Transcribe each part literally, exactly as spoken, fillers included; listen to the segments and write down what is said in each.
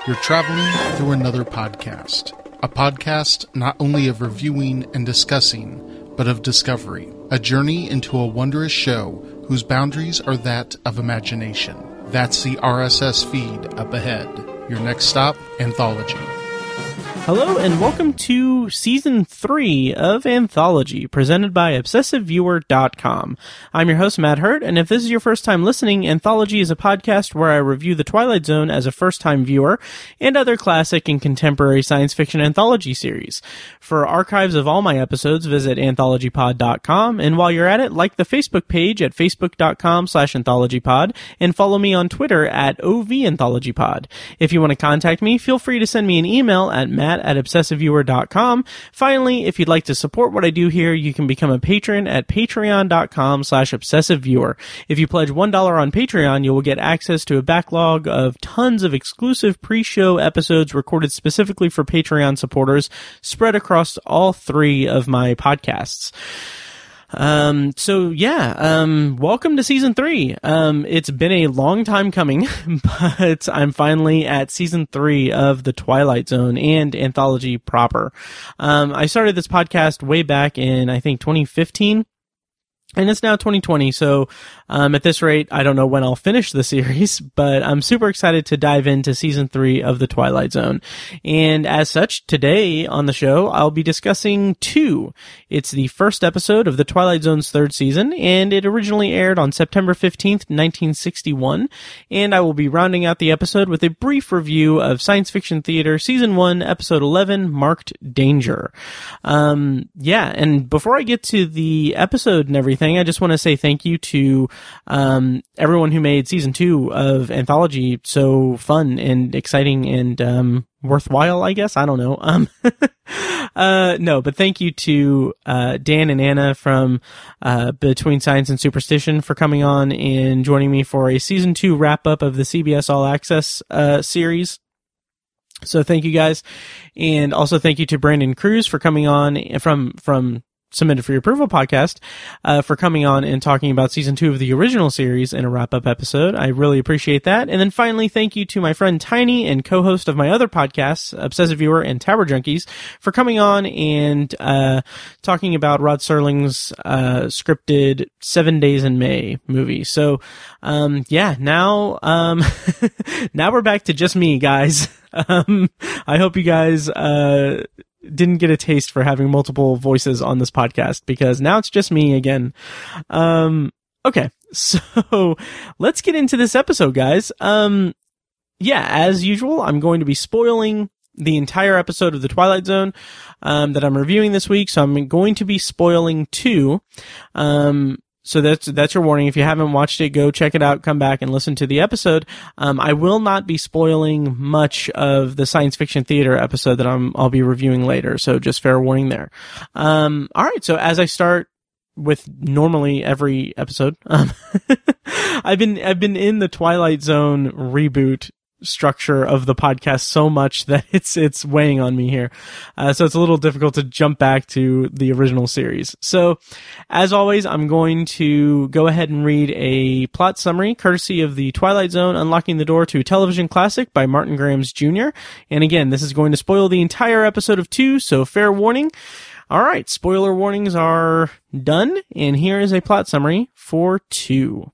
You're traveling through another podcast. A podcast not only of reviewing and discussing, but of discovery. A journey into a wondrous show whose boundaries are that of imagination. That's the R S S feed up ahead. Your next stop, Anthology. Hello and welcome to Season three of Anthology, presented by Obsessive Viewer dot com. I'm your host, Matt Hurt, and if this is your first time listening, Anthology is a podcast where I review The Twilight Zone as a first-time viewer and other classic and contemporary science fiction anthology series. For archives of all my episodes, visit Anthology Pod dot com, and while you're at it, like the Facebook page at Facebook dot com slash Anthology Pod, and follow me on Twitter at O V Anthology Pod. If you want to contact me, feel free to send me an email at matt at Obsessive Viewer dot com. Finally, if you'd like to support what I do here, you can become a patron at Patreon dot com slash Obsessive Viewer. If you pledge one dollar on Patreon, you will get access to a backlog of tons of exclusive pre-show episodes recorded specifically for Patreon supporters, spread across all three of my podcasts. Um, so yeah, um, welcome to season three. Um, it's been a long time coming, but I'm finally at season three of The Twilight Zone and Anthology proper. Um, I started this podcast way back in, I think, twenty fifteen. And it's now twenty twenty, so um, at this rate, I don't know when I'll finish the series, but I'm super excited to dive into Season three of The Twilight Zone. And as such, today on the show, I'll be discussing two. It's the first episode of The Twilight Zone's third season, and it originally aired on September fifteenth, nineteen sixty-one. And I will be rounding out the episode with a brief review of Science Fiction Theater Season one, Episode eleven, Marked Danger. Um, yeah, and before I get to the episode and everything, I just want to say thank you to um, everyone who made season two of Anthology so fun and exciting and um, worthwhile, I guess. I don't know. Um, uh, no, but thank you to uh, Dan and Anna from uh, Between Science and Superstition for coming on and joining me for a season two wrap-up of the C B S All Access uh, series. So thank you guys. And also thank you to Brandon Cruz for coming on from from Submitted for Your Approval podcast, uh, for coming on and talking about season two of the original series in a wrap-up episode. I really appreciate that. And then finally, thank you to my friend Tiny and co-host of my other podcasts, Obsessive Viewer and Tower Junkies, for coming on and uh, talking about Rod Serling's uh, scripted Seven Days in May movie. So, um, yeah, now, um, now we're back to just me, guys. Um, I hope you guys, uh, didn't get a taste for having multiple voices on this podcast, because now it's just me again. Um, okay. So let's get into this episode, guys. Um, yeah, as usual, I'm going to be spoiling the entire episode of The Twilight Zone, um, that I'm reviewing this week. So I'm going to be spoiling two. Um, So that's, that's your warning. If you haven't watched it, go check it out, come back and listen to the episode. Um, I will not be spoiling much of the Science Fiction Theater episode that I'm, I'll be reviewing later. So just fair warning there. Um, alright. So as I start with normally every episode, um, I've been, I've been in the Twilight Zone reboot structure of the podcast so much that it's it's weighing on me here. Uh, so it's a little difficult to jump back to the original series. So, as always, I'm going to go ahead and read a plot summary courtesy of The Twilight Zone, Unlocking the Door to Television Classic by Martin Grahams Junior And again, this is going to spoil the entire episode of two, so fair warning. Alright, spoiler warnings are done, and here is a plot summary for two.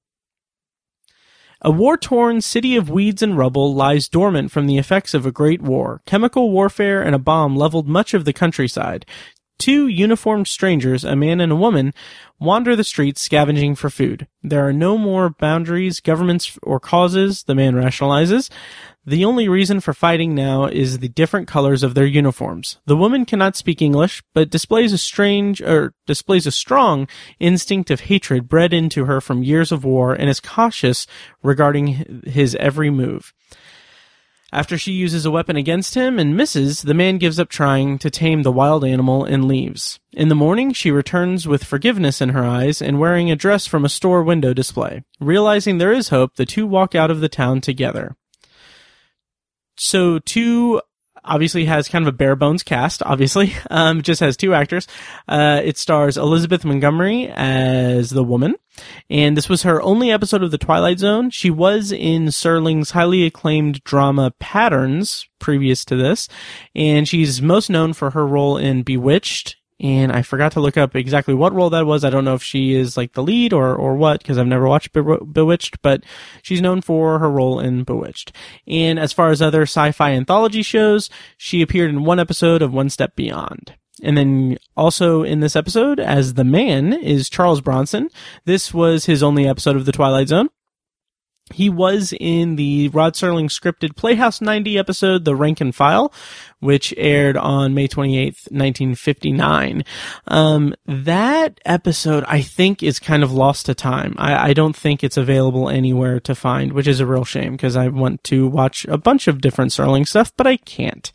A war-torn city of weeds and rubble lies dormant from the effects of a great war. Chemical warfare and a bomb leveled much of the countryside. Two uniformed strangers, a man and a woman, wander the streets scavenging for food. There are no more boundaries, governments, or causes, the man rationalizes. The only reason for fighting now is the different colors of their uniforms. The woman cannot speak English, but displays a strange, or displays a strong instinct of hatred bred into her from years of war, and is cautious regarding his every move. After she uses a weapon against him and misses, the man gives up trying to tame the wild animal and leaves. In the morning, she returns with forgiveness in her eyes and wearing a dress from a store window display. Realizing there is hope, the two walk out of the town together. So, two obviously has kind of a bare bones cast, obviously. Um, just has two actors. Uh, it stars Elizabeth Montgomery as the woman. And this was her only episode of The Twilight Zone. She was in Serling's highly acclaimed drama Patterns previous to this. And she's most known for her role in Bewitched. And I forgot to look up exactly what role that was. I don't know if she is like the lead or, or what, because I've never watched Be- Bewitched, but she's known for her role in Bewitched. And as far as other sci-fi anthology shows, she appeared in one episode of One Step Beyond. And then also in this episode as the man is Charles Bronson. This was his only episode of The Twilight Zone. He was in the Rod Serling scripted Playhouse ninety episode, The Rankin File, which aired on May twenty-eighth, nineteen fifty-nine. Um, that episode, I think, is kind of lost to time. I, I don't think it's available anywhere to find, which is a real shame, because I want to watch a bunch of different Serling stuff, but I can't.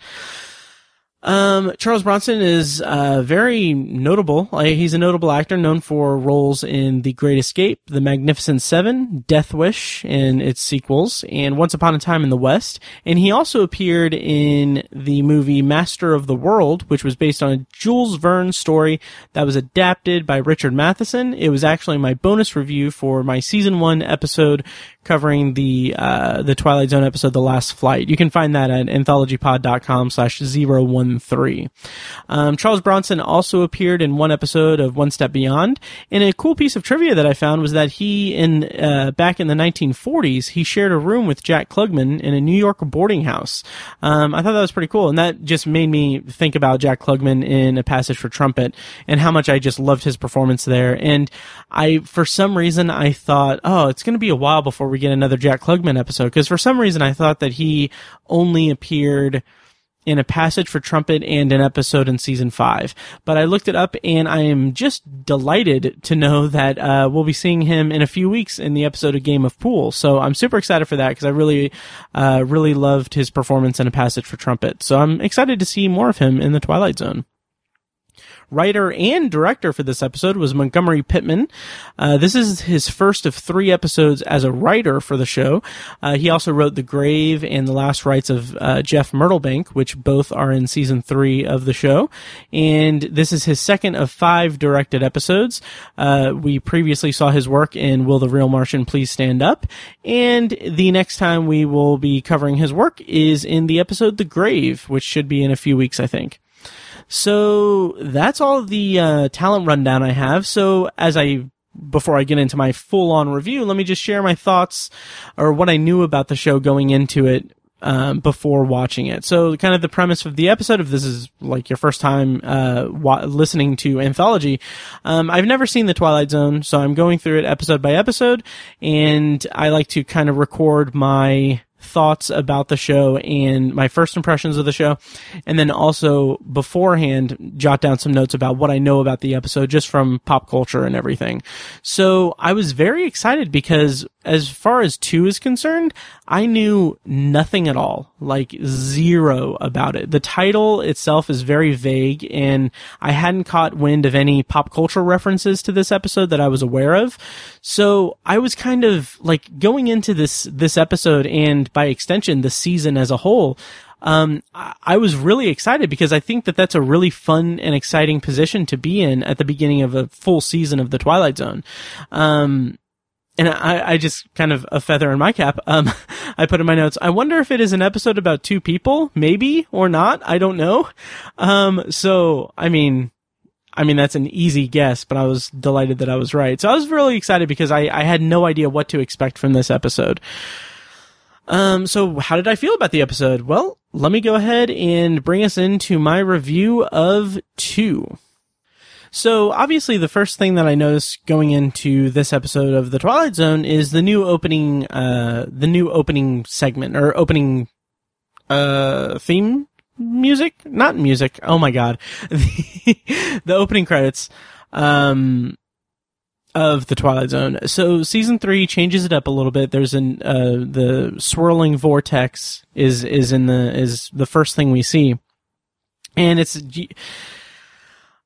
Um, Charles Bronson is, uh, very notable. Like, he's a notable actor known for roles in The Great Escape, The Magnificent Seven, Death Wish and its sequels, and Once Upon a Time in the West. And he also appeared in the movie Master of the World, which was based on a Jules Verne story that was adapted by Richard Matheson. It was actually my bonus review for my season one episode covering the, uh, the Twilight Zone episode, The Last Flight. You can find that at anthologypod.com slash 013. Um, Charles Bronson also appeared in one episode of One Step Beyond. And a cool piece of trivia that I found was that he, in, uh, back in the nineteen forties, he shared a room with Jack Klugman in a New York boarding house. Um, I thought that was pretty cool. And that just made me think about Jack Klugman in A Passage for Trumpet and how much I just loved his performance there. And I, for some reason, I thought, oh, it's going to be a while before we get another Jack Klugman episode, because for some reason I thought that he only appeared in A Passage for Trumpet and an episode in season five. But I looked it up, and I am just delighted to know that uh we'll be seeing him in a few weeks in the episode of Game of Pool. So I'm super excited for that, because I really, uh really loved his performance in A Passage for Trumpet. So I'm excited to see more of him in the Twilight Zone. Writer and director for this episode was Montgomery Pittman. Uh, this is his first of three episodes as a writer for the show. Uh, he also wrote The Grave and The Last Rites of uh, Jeff Myrtlebank, which both are in season three of the show. And this is his second of five directed episodes. Uh, we previously saw his work in Will the Real Martian Please Stand Up? And the next time we will be covering his work is in the episode The Grave, which should be in a few weeks, I think. So that's all the uh, talent rundown I have. So as I, before I get into my full-on review, let me just share my thoughts or what I knew about the show going into it um, before watching it. So kind of the premise of the episode, if this is like your first time uh, wa- listening to Anthology, um, I've never seen The Twilight Zone, so I'm going through it episode by episode, and I like to kind of record my thoughts about the show and my first impressions of the show, and then also beforehand jot down some notes about what I know about the episode just from pop culture and everything. So I was very excited because as far as two is concerned, I knew nothing at all, like zero about it. The title itself is very vague, and I hadn't caught wind of any pop culture references to this episode that I was aware of. So I was kind of like going into this, this episode and by extension, the season as a whole, um, I was really excited because I think that that's a really fun and exciting position to be in at the beginning of a full season of The Twilight Zone. Um, and I, I just kind of a feather in my cap. Um, I put in my notes, I wonder if it is an episode about two people, maybe or not. I don't know. Um, so, I mean, I mean, that's an easy guess, but I was delighted that I was right. So I was really excited because I, I had no idea what to expect from this episode. Um, so how did I feel about the episode? Well, let me go ahead and bring us into my review of two. So obviously the first thing that I noticed going into this episode of The Twilight Zone is the new opening, uh, the new opening segment or opening, uh, theme music, not music. Oh my God. the, the opening credits, um, of The Twilight Zone. So season three changes it up a little bit. There's an, uh, the swirling vortex is, is in the, is the first thing we see. And it's,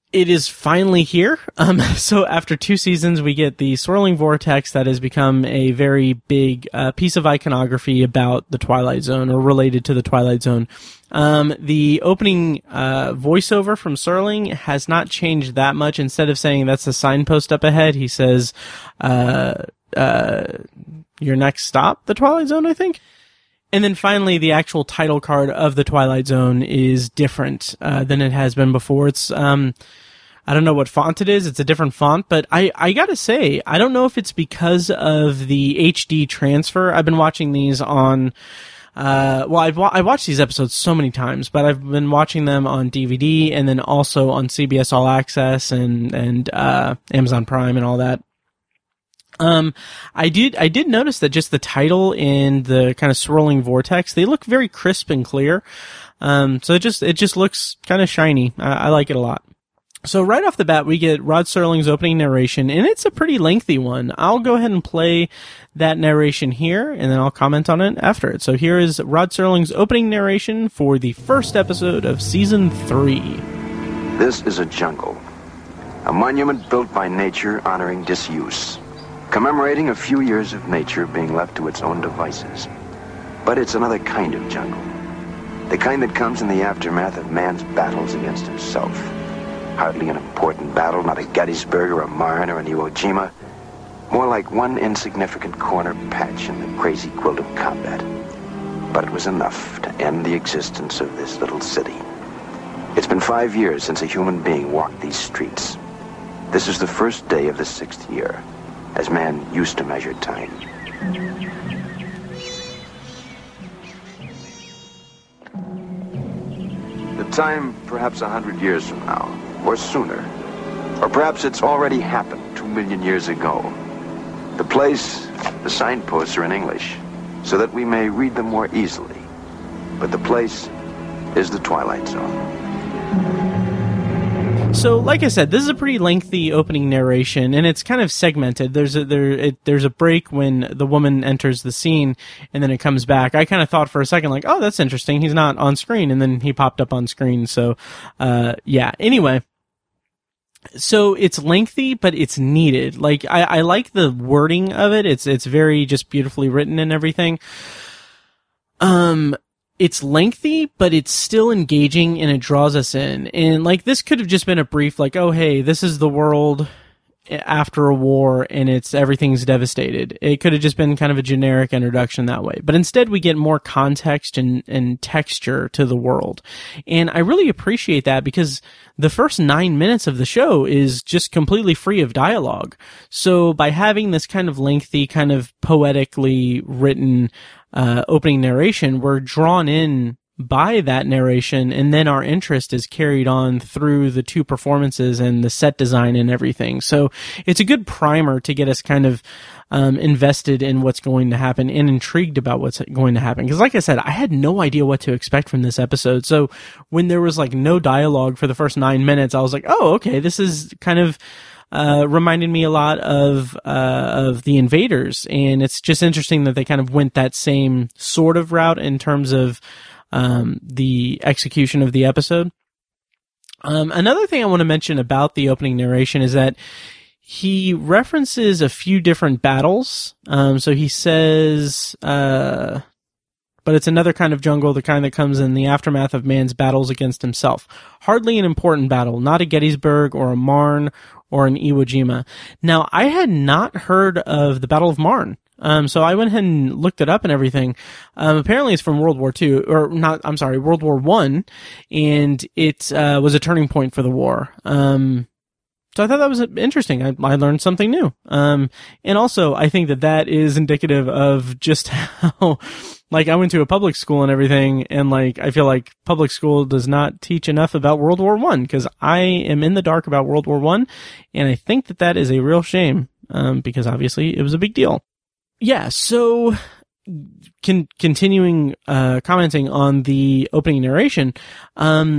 It is finally here. Um, so after two seasons, we get the swirling vortex that has become a very big uh, piece of iconography about the Twilight Zone, or related to the Twilight Zone. Um, the opening uh, voiceover from Serling has not changed that much. Instead of saying that's a signpost up ahead, he says, uh, uh, your next stop, the Twilight Zone, I think. And then finally, the actual title card of the Twilight Zone is different uh, than it has been before. It's um, I don't know what font it is. It's a different font, but I, I gotta say, I don't know if it's because of the H D transfer. I've been watching these on, uh, well, I've wa- I watched these episodes so many times, but I've been watching them on D V D and then also on C B S All Access and and uh, Amazon Prime and all that. Um, I did, I did notice that just the title and the kind of swirling vortex, they look very crisp and clear. Um, so it just, it just looks kind of shiny. I, I like it a lot. So right off the bat, we get Rod Serling's opening narration, and it's a pretty lengthy one. I'll go ahead and play that narration here, and then I'll comment on it after it. So here is Rod Serling's opening narration for the first episode of season three. This is a jungle, a monument built by nature honoring disuse, commemorating a few years of nature being left to its own devices. But it's another kind of jungle. The kind that comes in the aftermath of man's battles against himself. Hardly an important battle, not a Gettysburg or a Marne or an Iwo Jima. More like one insignificant corner patch in the crazy quilt of combat. But it was enough to end the existence of this little city. It's been five years since a human being walked these streets. This is the first day of the sixth year, as man used to measure time. The time, perhaps a hundred years from now, or sooner. Or perhaps it's already happened two million years ago. The place, the signposts are in English, so that we may read them more easily. But the place is the Twilight Zone. So, like I said, this is a pretty lengthy opening narration, and it's kind of segmented. There's a there it, there's a break when the woman enters the scene, and then it comes back. I kind of thought for a second, like, oh, that's interesting. He's not on screen, and then he popped up on screen. So, uh, yeah. Anyway, so it's lengthy, but it's needed. Like, I, I like the wording of it. It's it's very just beautifully written and everything. Um. It's lengthy, but it's still engaging and it draws us in. And like, this could have just been a brief, like, oh, hey, this is the world after a war and it's, everything's devastated. It could have just been kind of a generic introduction that way. But instead we get more context and, and texture to the world. And I really appreciate that because the first nine minutes of the show is just completely free of dialogue. So by having this kind of lengthy, kind of poetically written Uh, opening narration, we're drawn in by that narration, and then our interest is carried on through the two performances and the set design and everything. So it's a good primer to get us kind of um, invested in what's going to happen and intrigued about what's going to happen. Because like I said, I had no idea what to expect from this episode. So when there was like no dialogue for the first nine minutes, I was like, oh, okay, this is kind of Uh, reminded me a lot of, uh, of The Invaders. And it's just interesting that they kind of went that same sort of route in terms of, um, the execution of the episode. Um, another thing I want to mention about the opening narration is that he references a few different battles. Um, so he says, uh, but it's another kind of jungle, the kind that comes in the aftermath of man's battles against himself. Hardly an important battle, not a Gettysburg or a Marne or an Iwo Jima. Now, I had not heard of the Battle of Marne. Um, so I went ahead and looked it up and everything. Um, apparently it's from World War Two, or not, I'm sorry, World War One, and it, uh, was a turning point for the war. Um, So I thought that was interesting. I, I learned something new. Um, and also I think that that is indicative of just how, like, I went to a public school and everything, and like, I feel like public school does not teach enough about World War One, because I am in the dark about World War One, and I think that that is a real shame, um, because obviously it was a big deal. Yeah, so, con- continuing, uh, commenting on the opening narration, um,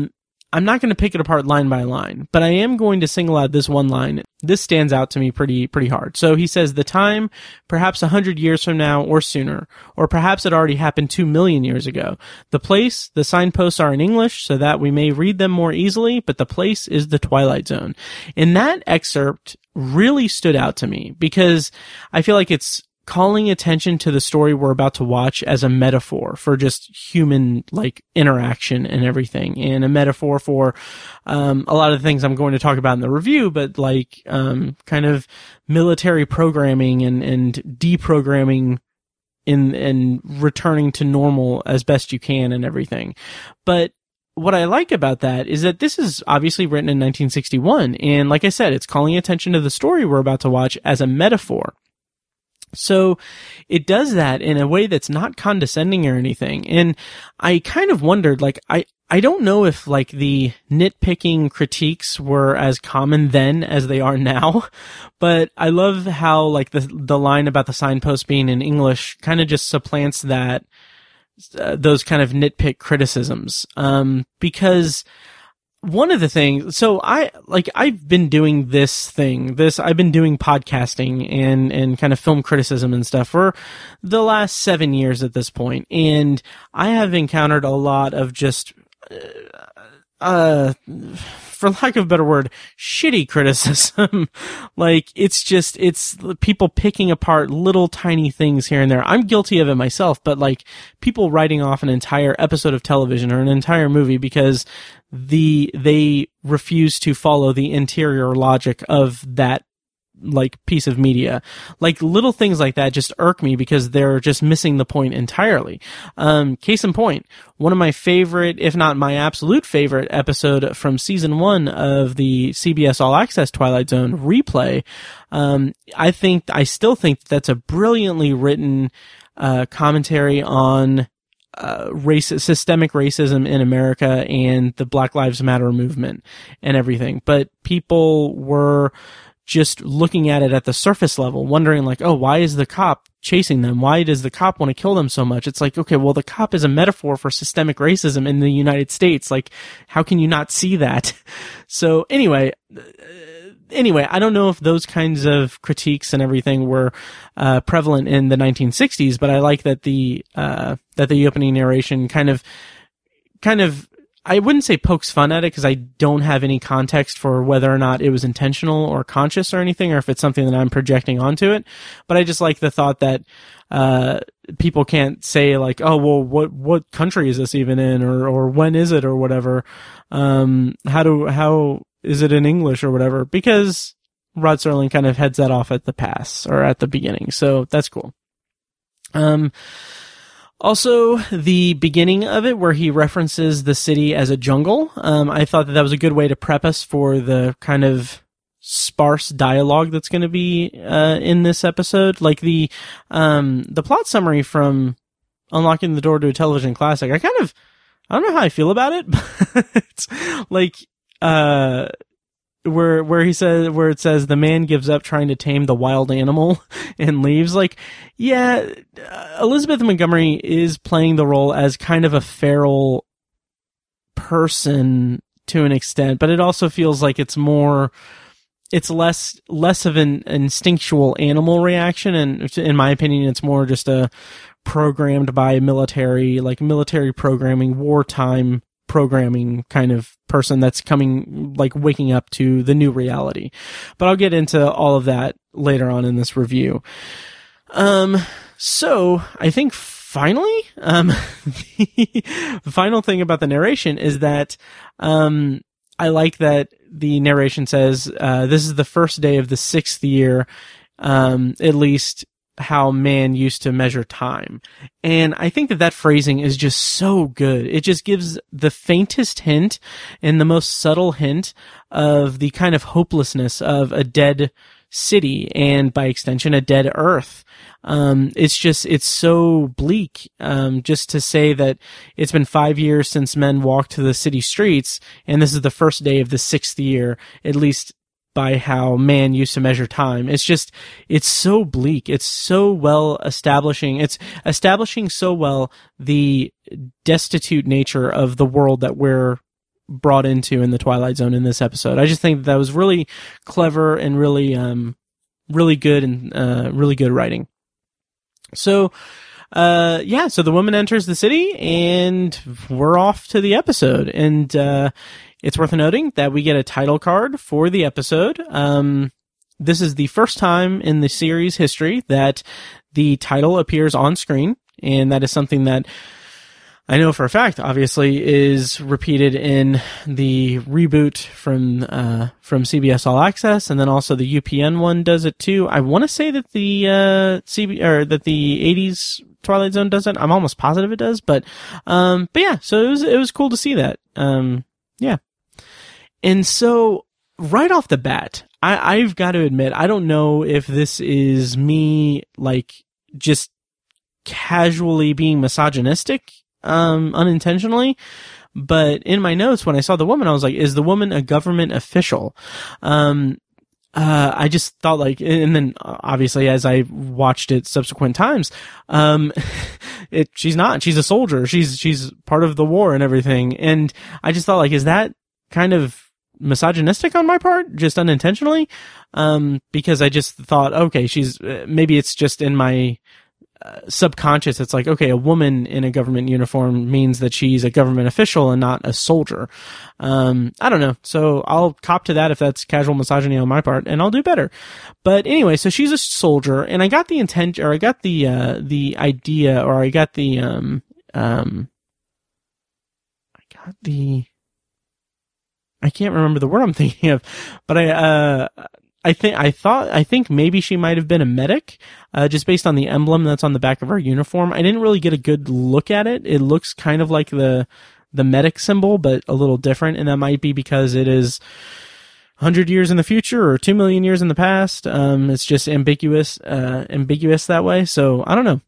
I'm not going to pick it apart line by line, but I am going to single out this one line. This stands out to me pretty, pretty hard. So he says, the time, perhaps a hundred years from now or sooner, or perhaps it already happened two million years ago. The place, the signposts are in English so that we may read them more easily, but the place is the Twilight Zone. And that excerpt really stood out to me because I feel like it's calling attention to the story we're about to watch as a metaphor for just human, like, interaction and everything, and a metaphor for um a lot of the things I'm going to talk about in the review, but like um kind of military programming and and deprogramming in and returning to normal as best you can and everything. But what I like about that is that this is obviously written in nineteen sixty-one, and like I said, it's calling attention to the story we're about to watch as a metaphor. So it does that in a way that's not condescending or anything. And I kind of wondered, like, I, I don't know if, like, the nitpicking critiques were as common then as they are now, but I love how, like, the, the line about the signpost being in English kind of just supplants that, uh, those kind of nitpick criticisms. Um, because one of the things, so I, like, I've been doing this thing, this, I've been doing podcasting and, and kind of film criticism and stuff for the last seven years at this point. And I have encountered a lot of just, uh, for lack of a better word, shitty criticism. Like, it's just, it's people picking apart little tiny things here and there. I'm guilty of it myself, but like people writing off an entire episode of television or an entire movie because the, they refuse to follow the interior logic of that, like, piece of media. Like, little things like that just irk me because they're just missing the point entirely. Um, case in point, one of my favorite, if not my absolute favorite episode from season one of the C B S All Access Twilight Zone replay, um, I think, I still think that's a brilliantly written, uh, commentary on Uh, race, systemic racism in America and the Black Lives Matter movement and everything. But people were just looking at it at the surface level, wondering like, oh, why is the cop chasing them? Why does the cop want to kill them so much? It's like, okay, well, the cop is a metaphor for systemic racism in the United States. Like, how can you not see that? So anyway, Anyway, I don't know if those kinds of critiques and everything were uh, prevalent in the nineteen sixties, but I like that the uh, that the opening narration kind of, kind of, I wouldn't say pokes fun at it because I don't have any context for whether or not it was intentional or conscious or anything, or if it's something that I'm projecting onto it. But I just like the thought that uh, people can't say like, oh, well, what what country is this even in, or or when is it, or whatever. Um, how do how is it in English or whatever? Because Rod Serling kind of heads that off at the pass or at the beginning. So that's cool. Um, also the beginning of it where he references the city as a jungle. Um, I thought that that was a good way to prep us for the kind of sparse dialogue that's going to be, uh, in this episode. Like the, um, the plot summary from Unlocking the Door to a Television Classic. I kind of, I don't know how I feel about it, but it's like, uh, where, where he says, where it says the man gives up trying to tame the wild animal and leaves. Like, yeah, uh, Elizabeth Montgomery is playing the role as kind of a feral person to an extent, but it also feels like it's more, it's less, less of an instinctual animal reaction. And in my opinion, it's more just a programmed by military, like military programming, wartime programming kind of person that's coming, like waking up to the new reality. But I'll get into all of that later on in this review. Um, so I think finally, um, the final thing about the narration is that, um, I like that the narration says, uh, this is the first day of the sixth year, um, at least how man used to measure time. And I think that that phrasing is just so good. It just gives the faintest hint and the most subtle hint of the kind of hopelessness of a dead city and by extension a dead earth. Um, it's just, it's so bleak, um, just to say that it's been five years since men walked to the city streets and this is the first day of the sixth year, at least by how man used to measure time. It's just, it's so bleak. It's so well establishing, it's establishing so well the destitute nature of the world that we're brought into in the Twilight Zone in this episode. I just think that, that was really clever and really, um, really good and uh, really good writing. So, uh, yeah, so the woman enters the city and we're off to the episode. And uh, it's worth noting that we get a title card for the episode. Um, this is the first time in the series history that the title appears on screen, and that is something that I know for a fact, obviously, is repeated in the reboot from uh, from C B S All Access, and then also the U P N one does it too. I want to say that the uh, C B or that the eighties Twilight Zone does it. I'm almost positive it does, but um, but yeah. So it was it was cool to see that. Um, yeah, and so right off the bat, I, I've got to admit, I don't know if this is me like just casually being misogynistic, um, unintentionally, but in my notes when I saw the woman, I was like, is the woman a government official? Um, uh, I just thought like, and then obviously as I watched it subsequent times, um, it, she's not, she's a soldier. She's, she's part of the war and everything. And I just thought like, is that kind of misogynistic on my part, just unintentionally? Um, because I just thought, okay, she's, uh, maybe it's just in my uh, subconscious. It's like, okay, a woman in a government uniform means that she's a government official and not a soldier. Um, I don't know. So I'll cop to that if that's casual misogyny on my part, and I'll do better. But anyway, so she's a soldier, and I got the intent, or I got the, uh, the idea, or I got the, um, um, I got the, I can't remember the word I'm thinking of, but I, uh, I think, I thought, I think maybe she might have been a medic, uh, just based on the emblem that's on the back of her uniform. I didn't really get a good look at it. It looks kind of like the, the medic symbol, but a little different. And that might be because it is one hundred years in the future or two million years in the past. Um, it's just ambiguous, uh, ambiguous that way. So I don't know.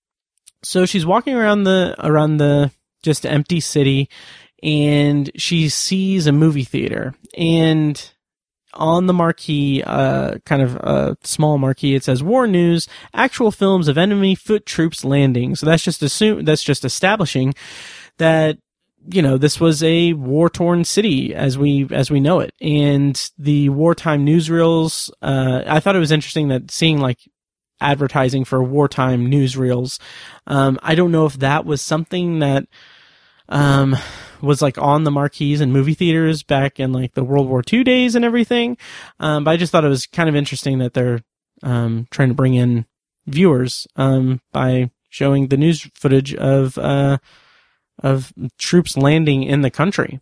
So she's walking around the, around the just empty city, and she sees a movie theater, and on the marquee, uh, kind of a small marquee, it says "War News: Actual films of enemy foot troops landing." So that's just assume that's just establishing that, you know, this was a war-torn city as we as we know it, and the wartime newsreels. Uh, I thought it was interesting that seeing like advertising for wartime newsreels. Um, I don't know if that was something that um was like on the marquees in movie theaters back in like the World War Two days and everything. Um, but I just thought it was kind of interesting that they're um trying to bring in viewers um by showing the news footage of uh of troops landing in the country.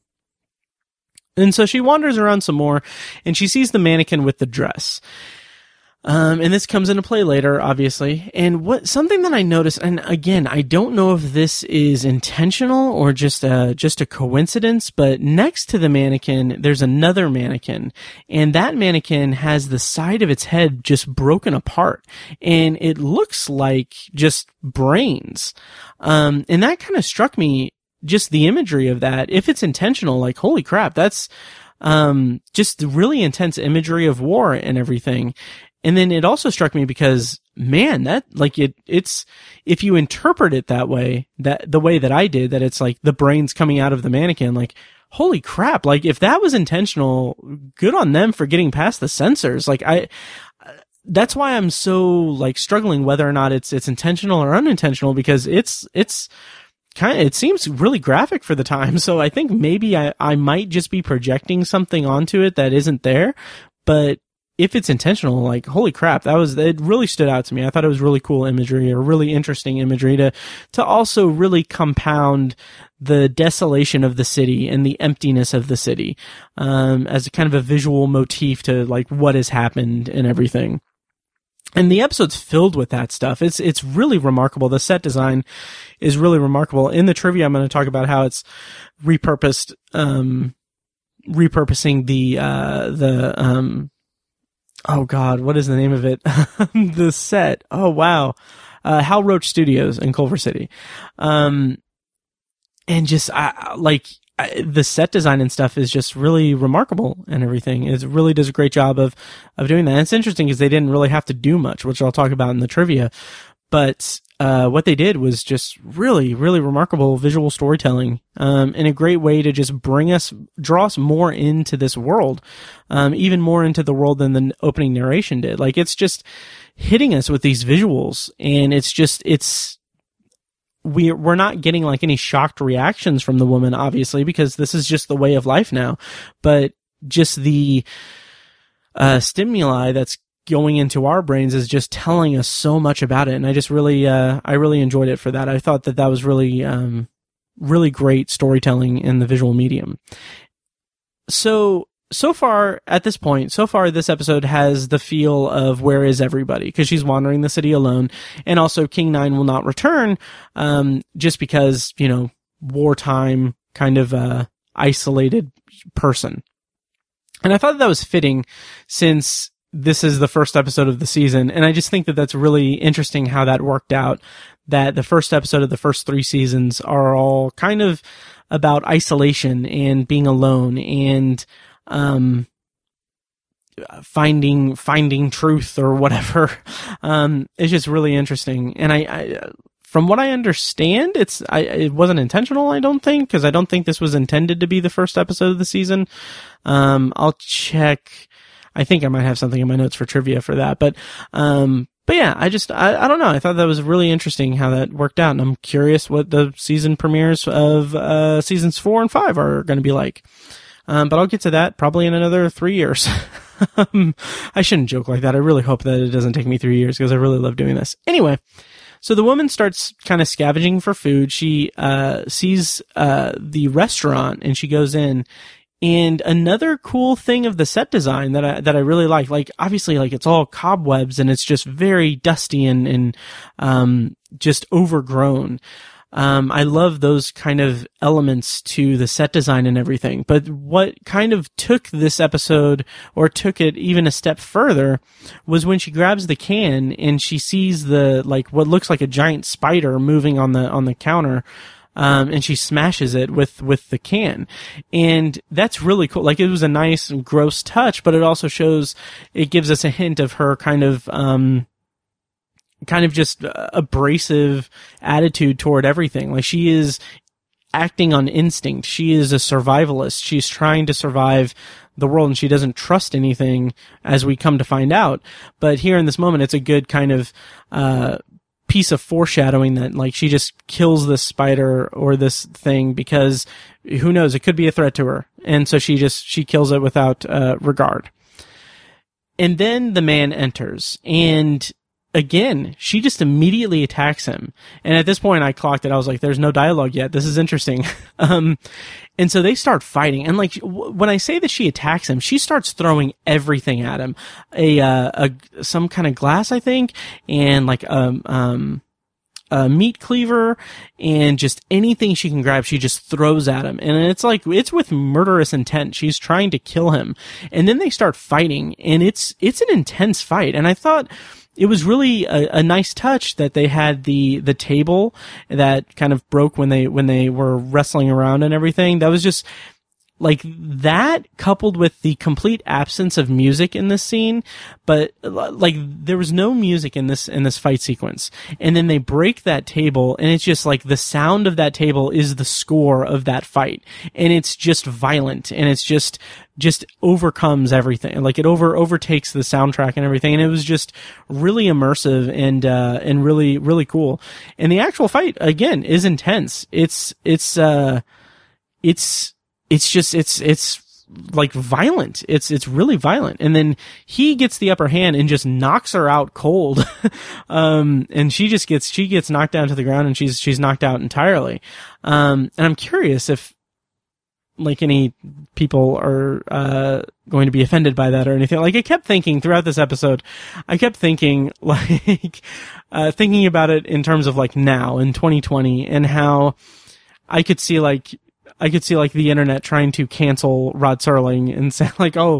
And so she wanders around some more, and she sees the mannequin with the dress. Um, and this comes into play later, obviously. And what, something that I noticed, and again, I don't know if this is intentional or just a, just a coincidence, but next to the mannequin, there's another mannequin, and that mannequin has the side of its head just broken apart, and it looks like just brains. Um, and that kind of struck me, just the imagery of that. If it's intentional, like, holy crap, that's, um, just really intense imagery of war and everything. And then it also struck me because, man, that, like, it, it's, if you interpret it that way, that, the way that I did, that it's like the brains coming out of the mannequin, like, holy crap, like, if that was intentional, good on them for getting past the censors. Like, I, that's why I'm so, like, struggling whether or not it's, it's intentional or unintentional, because it's, it's kind of, it seems really graphic for the time. So I think maybe I, I might just be projecting something onto it that isn't there, but if it's intentional, like, holy crap, that was, it really stood out to me. I thought it was really cool imagery, or really interesting imagery to, to also really compound the desolation of the city and the emptiness of the city, um, as a kind of a visual motif to, like, what has happened and everything. And the episode's filled with that stuff. It's, it's really remarkable. The set design is really remarkable. In the trivia, I'm going to talk about how it's repurposed, um, repurposing the, uh, the, um, oh God, what is the name of it? The set. Oh wow. Uh, Hal Roach Studios in Culver City. Um, and just, I, like, I, the set design and stuff is just really remarkable and everything. It really does a great job of, of doing that. And it's interesting because they didn't really have to do much, which I'll talk about in the trivia. but uh, what they did was just really, really remarkable visual storytelling, um, and a great way to just bring us, draw us more into this world, um, even more into the world than the opening narration did. Like, it's just hitting us with these visuals, and it's just, it's, we, we're not getting like any shocked reactions from the woman, obviously, because this is just the way of life now, but just the uh, stimuli that's going into our brains is just telling us so much about it. And I just really, uh, I really enjoyed it for that. I thought that that was really, um, really great storytelling in the visual medium. So, so far at this point, so far this episode has the feel of where is everybody? Because she's wandering the city alone. And also King Nine will not return, um, just because, you know, wartime kind of, uh, isolated person. And I thought that was fitting since this is the first episode of the season, and I just think that that's really interesting how that worked out, that the first episode of the first three seasons are all kind of about isolation and being alone and um finding finding truth or whatever. Um it's just really interesting. And I, I from what I understand, it's I it wasn't intentional, I don't think, because I don't think this was intended to be the first episode of the season. Um I'll check. I think I might have something in my notes for trivia for that, but, um, but yeah, I just, I, I don't know. I thought that was really interesting how that worked out. And I'm curious what the season premieres of, uh, seasons four and five are going to be like. Um, but I'll get to that probably in another three years. um, I shouldn't joke like that. I really hope that it doesn't take me three years because I really love doing this. Anyway. So the woman starts kind of scavenging for food. She, uh, sees, uh, the restaurant and she goes in. And another cool thing of the set design that I, that I really like, like, obviously, like, it's all cobwebs and it's just very dusty and, and, um, just overgrown. Um, I love those kind of elements to the set design and everything. But what kind of took this episode, or took it even a step further, was when she grabs the can and she sees the, like, what looks like a giant spider moving on the, on the counter. Um, and she smashes it with, with the can. And that's really cool. Like, it was a nice, gross touch, but it also shows, it gives us a hint of her kind of, um, kind of just abrasive attitude toward everything. Like, she is acting on instinct. She is a survivalist. She's trying to survive the world, and she doesn't trust anything, as we come to find out. But here in this moment, it's a good kind of, uh, piece of foreshadowing that, like, she just kills this spider or this thing because who knows, it could be a threat to her. And so she just, she kills it without, uh, regard. And then the man enters, and again, she just immediately attacks him. And at this point I clocked it. I was like, there's no dialogue yet. This is interesting. um, and so they start fighting. And, like, w- when I say that she attacks him, she starts throwing everything at him. A, uh, a, some kind of glass, I think, and like, um, um, a meat cleaver, and just anything she can grab, she just throws at him. And it's like, it's with murderous intent. She's trying to kill him. And then they start fighting, and it's, it's an intense fight. And I thought, it was really a, a nice touch that they had the, the table that kind of broke when they, when they were wrestling around and everything. That was just, like, that coupled with the complete absence of music in this scene, but, like, there was no music in this, in this fight sequence. And then they break that table, and it's just like the sound of that table is the score of that fight. And it's just violent, and it's just, just overcomes everything. Like, it over, overtakes the soundtrack and everything. And it was just really immersive and, uh, and really, really cool. And the actual fight, again, is intense. It's, it's, uh, it's, It's just, it's, it's like violent. It's, it's really violent. And then he gets the upper hand and just knocks her out cold. um, and she just gets, she gets knocked down to the ground, and she's, she's knocked out entirely. Um, and I'm curious if, like, any people are, uh, going to be offended by that or anything. Like, I kept thinking throughout this episode, I kept thinking, like, uh, thinking about it in terms of, like, now in twenty twenty, and how I could see, like, I could see, like, the internet trying to cancel Rod Serling and say, like, oh,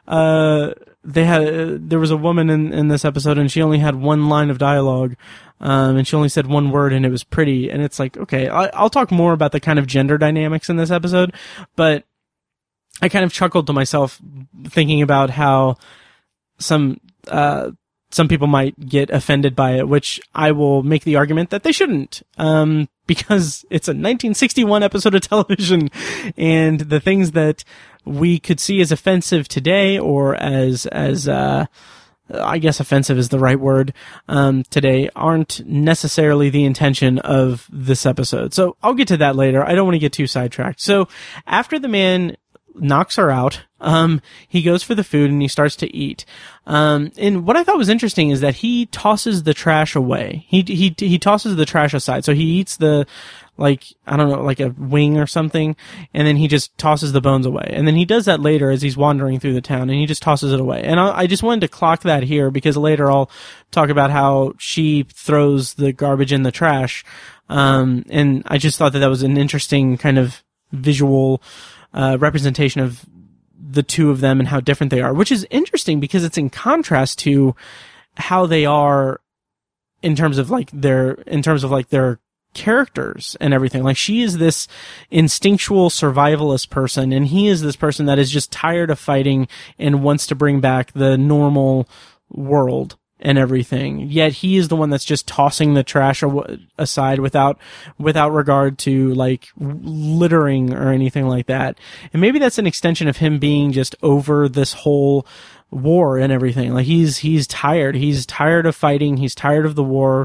uh, they had, uh, there was a woman in, in this episode, and she only had one line of dialogue, um, and she only said one word, and it was pretty. And it's like, okay, I, I'll talk more about the kind of gender dynamics in this episode, but I kind of chuckled to myself thinking about how some, uh, some people might get offended by it, which I will make the argument that they shouldn't, um, because it's a nineteen sixty-one episode of television, and the things that we could see as offensive today, or as, as, uh, I guess offensive is the right word, um, today, aren't necessarily the intention of this episode. So I'll get to that later. I don't want to get too sidetracked. So after the man knocks her out, um, he goes for the food and he starts to eat. Um, and what I thought was interesting is that he tosses the trash away. He, he, he tosses the trash aside. So he eats the, like, I don't know, like a wing or something, and then he just tosses the bones away. And then he does that later as he's wandering through the town, and he just tosses it away. And I, I just wanted to clock that here because later I'll talk about how she throws the garbage in the trash. Um, and I just thought that that was an interesting kind of visual, uh, representation of the two of them and how different they are, which is interesting because it's in contrast to how they are in terms of like their, in terms of like their characters and everything. Like, she is this instinctual survivalist person, and he is this person that is just tired of fighting and wants to bring back the normal world and everything. Yet he is the one that's just tossing the trash aw- aside without without regard to like littering or anything like that. And maybe that's an extension of him being just over this whole war and everything. Like, he's he's tired. He's tired of fighting. He's tired of the war.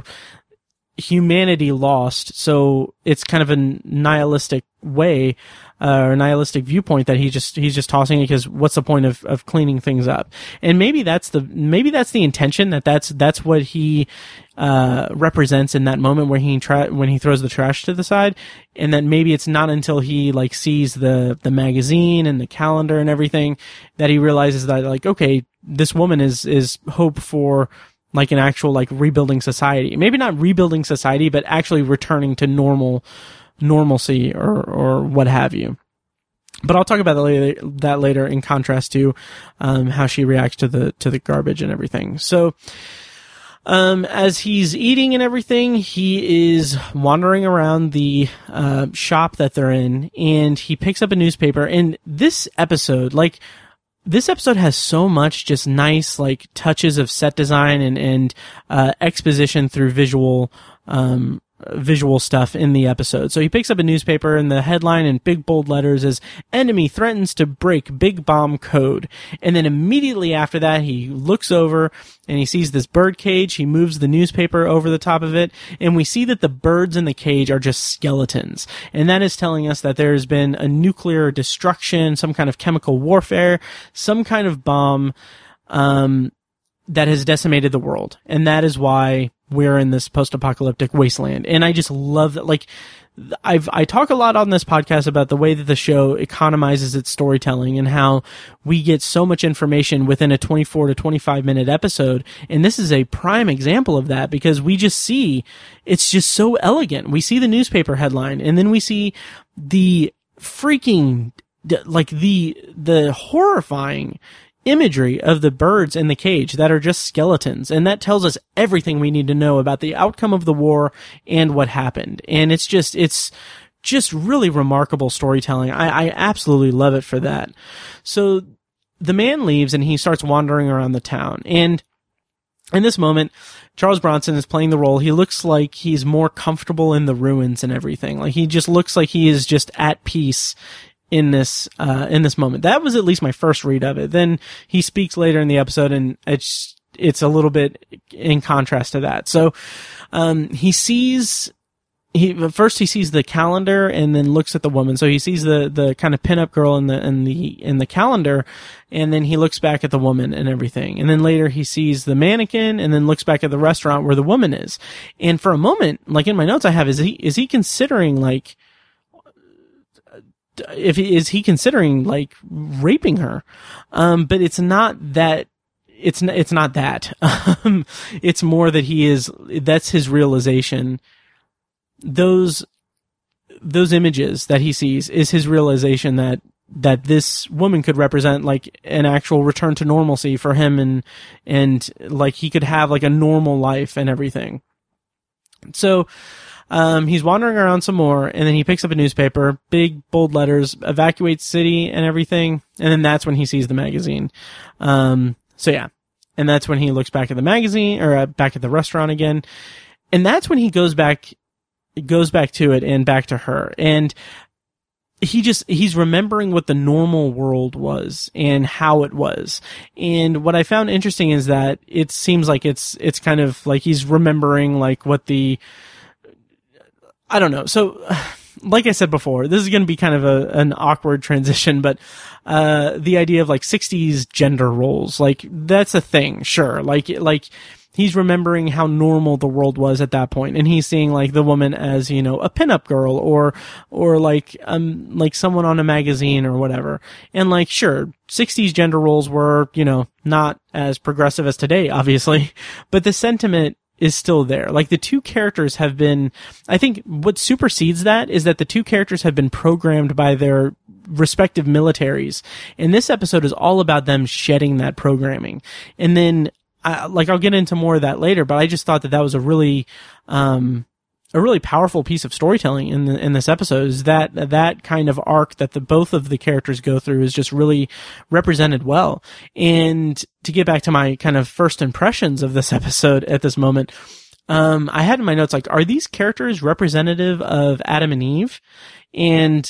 Humanity lost, so it's kind of a nihilistic way, uh, or nihilistic viewpoint that he just he's just tossing it because what's the point of of cleaning things up? And maybe that's the maybe that's the intention, that that's that's what he uh represents in that moment where he try when he throws the trash to the side, and that maybe it's not until he like sees the the magazine and the calendar and everything that he realizes that, like, okay, this woman is is hope for like an actual like rebuilding society. Maybe not rebuilding society, but actually returning to normal normalcy or or what have you. But I'll talk about that later, that later in contrast to um how she reacts to the to the garbage and everything. So um as he's eating and everything, he is wandering around the uh shop that they're in, and he picks up a newspaper. And this episode, like This episode has so much just nice, like, touches of set design and, and, uh, exposition through visual, um, visual stuff in the episode. So he picks up a newspaper, and the headline in big bold letters is "Enemy threatens to break big bomb code." And then immediately after that, he looks over and he sees this bird cage. He moves the newspaper over the top of it, and we see that the birds in the cage are just skeletons. And that is telling us that there has been a nuclear destruction, some kind of chemical warfare, some kind of bomb, um, that has decimated the world. And that is why we're in this post-apocalyptic wasteland. And I just love that. Like, I've, I talk a lot on this podcast about the way that the show economizes its storytelling and how we get so much information within a twenty-four to twenty-five minute episode. And this is a prime example of that, because we just see, it's just so elegant. We see the newspaper headline, and then we see the freaking, like the, the horrifying imagery of the birds in the cage that are just skeletons. And that tells us everything we need to know about the outcome of the war and what happened. And it's just, it's just really remarkable storytelling. I, I absolutely love it for that. So the man leaves and he starts wandering around the town. And in this moment, Charles Bronson is playing the role. He looks like he's more comfortable in the ruins and everything. Like, he just looks like he is just at peace in this, uh, in this moment. That was at least my first read of it. Then he speaks later in the episode, and it's, it's a little bit in contrast to that. So, um, he sees, he, first he sees the calendar and then looks at the woman. So he sees the, the kind of pinup girl in the, in the, in the calendar, and then he looks back at the woman and everything. And then later he sees the mannequin and then looks back at the restaurant where the woman is. And for a moment, like in my notes I have, is he, is he considering like, if he, is he considering like raping her? Um, but it's not that, it's not, it's not that. Um, it's more that he is, that's his realization. Those, those images that he sees is his realization that, that this woman could represent like an actual return to normalcy for him, and, and like he could have like a normal life and everything. So, Um, he's wandering around some more, and then he picks up a newspaper, big, bold letters, evacuate city and everything, and then that's when he sees the magazine. Um, so yeah. and that's when he looks back at the magazine, or uh, back at the restaurant again. And that's when he goes back, goes back to it and back to her. And he just, he's remembering what the normal world was and how it was. And what I found interesting is that it seems like it's, it's kind of like he's remembering like what the, I don't know. So, like I said before, this is going to be kind of a, an awkward transition, but, uh, the idea of like sixties gender roles, like that's a thing, sure. Like, like, he's remembering how normal the world was at that point, and he's seeing like the woman as, you know, a pinup girl or, or like, um, like someone on a magazine or whatever. And like, sure, sixties gender roles were, you know, not as progressive as today, obviously, but the sentiment is still there. Like the two characters have been, I think what supersedes that is that the two characters have been programmed by their respective militaries. And this episode is all about them shedding that programming. And then, I, like I'll get into more of that later, but I just thought that that was a really, um, a really powerful piece of storytelling in the, in this episode, is that, that kind of arc that the, both of the characters go through is just really represented well. And to get back to my kind of first impressions of this episode at this moment, um, I had in my notes, like, are these characters representative of Adam and Eve? And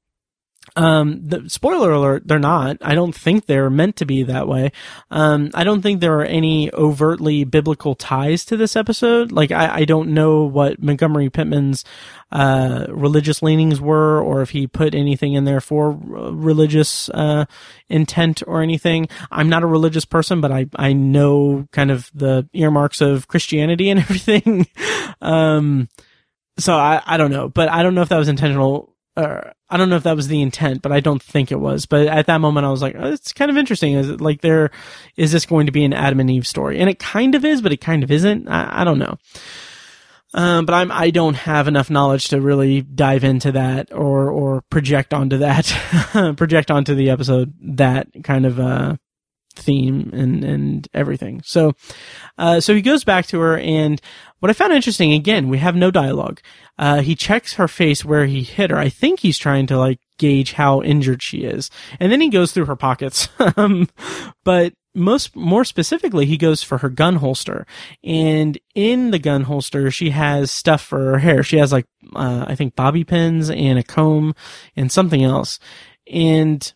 Um, the spoiler alert, they're not. I don't think they're meant to be that way. Um, I don't think there are any overtly biblical ties to this episode. Like, I, I don't know what Montgomery Pittman's, uh, religious leanings were, or if he put anything in there for religious, uh, intent or anything. I'm not a religious person, but I, I know kind of the earmarks of Christianity and everything. um, so I, I don't know, but I don't know if that was intentional. Uh, I don't know if that was the intent, but I don't think it was. But at that moment, I was like, oh, it's kind of interesting. Is it like there, is this going to be an Adam and Eve story? And it kind of is, but it kind of isn't. I, I don't know. Um, but I'm, I don't have enough knowledge to really dive into that or, or project onto that, project onto the episode, that kind of, uh, theme and, and everything. So, uh, so he goes back to her, and what I found interesting, again, we have no dialogue. Uh, he checks her face where he hit her. I think he's trying to like gauge how injured she is. And then he goes through her pockets. um, but most, more specifically, he goes for her gun holster. And in the gun holster, she has stuff for her hair. She has like, uh, I think bobby pins and a comb and something else. And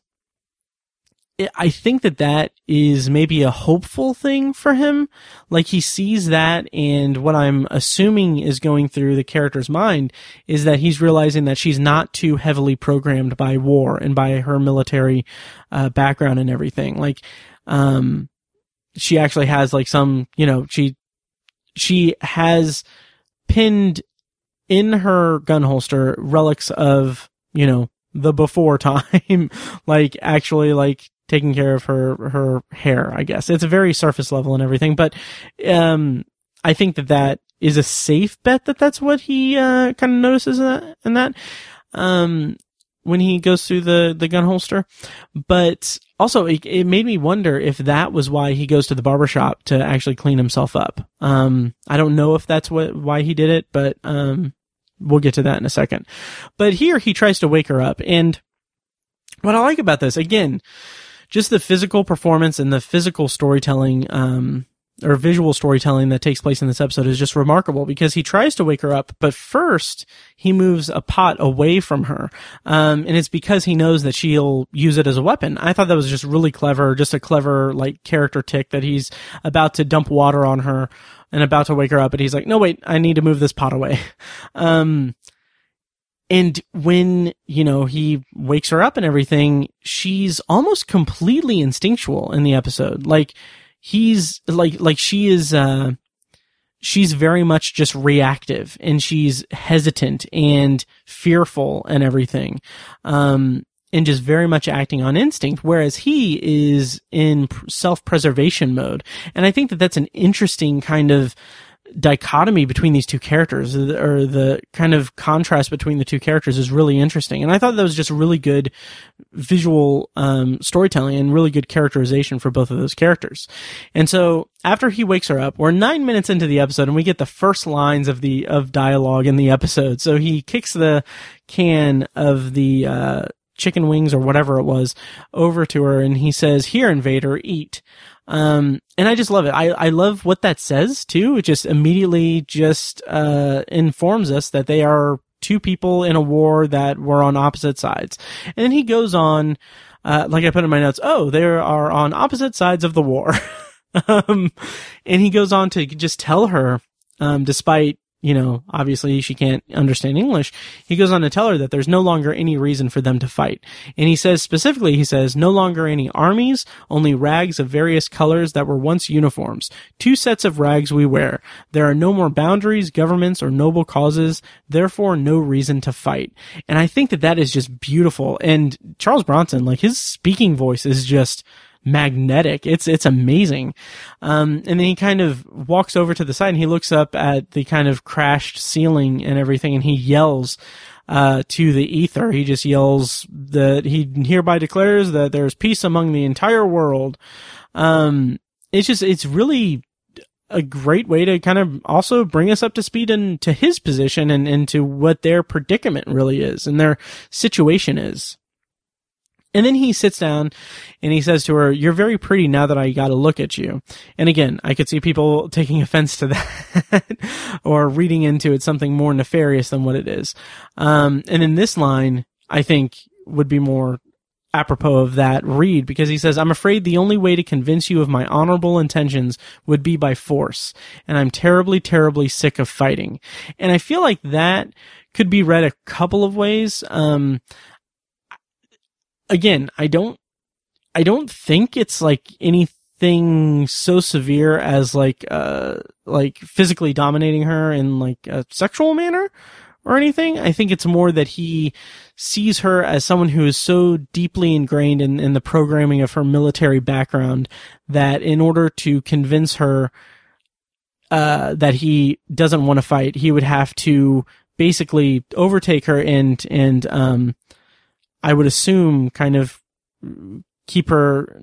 I think that that is maybe a hopeful thing for him. Like, he sees that, and what I'm assuming is going through the character's mind is that he's realizing that she's not too heavily programmed by war and by her military uh, background and everything. Like, um, she actually has like some, you know, she, she has pinned in her gun holster relics of, you know, the before time, like actually like taking care of her, her hair, I guess. It's a very surface level and everything, but, um, I think that that is a safe bet that that's what he, uh, kind of notices in that, in that, um, when he goes through the, the gun holster. But also it, it made me wonder if that was why he goes to the barbershop to actually clean himself up. Um, I don't know if that's what, why he did it, but, um, we'll get to that in a second. But here he tries to wake her up. And what I like about this, again, just the physical performance and the physical storytelling, um, or visual storytelling that takes place in this episode is just remarkable, because he tries to wake her up, but first he moves a pot away from her. Um, and it's because he knows that she'll use it as a weapon. I thought that was just really clever, just a clever, like, character tick that he's about to dump water on her and about to wake her up, and he's like, no, wait, I need to move this pot away. Um, And when, you know, he wakes her up and everything, she's almost completely instinctual in the episode. Like, he's, like, like she is, uh, she's very much just reactive, and she's hesitant and fearful and everything. Um, and just very much acting on instinct, whereas he is in self-preservation mode. And I think that that's an interesting kind of dichotomy between these two characters, or the kind of contrast between the two characters is really interesting. And I thought that was just really good visual um, storytelling and really good characterization for both of those characters. And so after he wakes her up, we're nine minutes into the episode, and we get the first lines of the of dialogue in the episode. So he kicks the can of the uh chicken wings or whatever it was over to her, and he says, "Here, Invader, eat." Um, and I just love it. I, I love what that says too. It just immediately just, uh, informs us that they are two people in a war that were on opposite sides. And then he goes on, uh, like I put in my notes, oh, they are on opposite sides of the war. um, and he goes on to just tell her, um, despite, you know, obviously she can't understand English. He goes on to tell her that there's no longer any reason for them to fight. And he says specifically, he says, no longer any armies, only rags of various colors that were once uniforms. Two sets of rags we wear. There are no more boundaries, governments, or noble causes, therefore no reason to fight. And I think that that is just beautiful. And Charles Bronson, like his speaking voice is just magnetic. It's, it's amazing. Um, and then he kind of walks over to the side and he looks up at the kind of crashed ceiling and everything, and he yells, uh, to the ether. He just yells that he hereby declares that there's peace among the entire world. Um, it's just, it's really a great way to kind of also bring us up to speed into his position and into what their predicament really is and their situation is. And then he sits down and he says to her, "You're very pretty now that I got to look at you." And again, I could see people taking offense to that or reading into it something more nefarious than what it is. Um, and in this line, I think would be more apropos of that read, because he says, "I'm afraid the only way to convince you of my honorable intentions would be by force. And I'm terribly, terribly sick of fighting." And I feel like that could be read a couple of ways. Um, Again, I don't, I don't think it's like anything so severe as like, uh, like physically dominating her in like a sexual manner or anything. I think it's more that he sees her as someone who is so deeply ingrained in, in the programming of her military background that in order to convince her, uh, that he doesn't want to fight, he would have to basically overtake her and, and, um, I would assume kind of keep her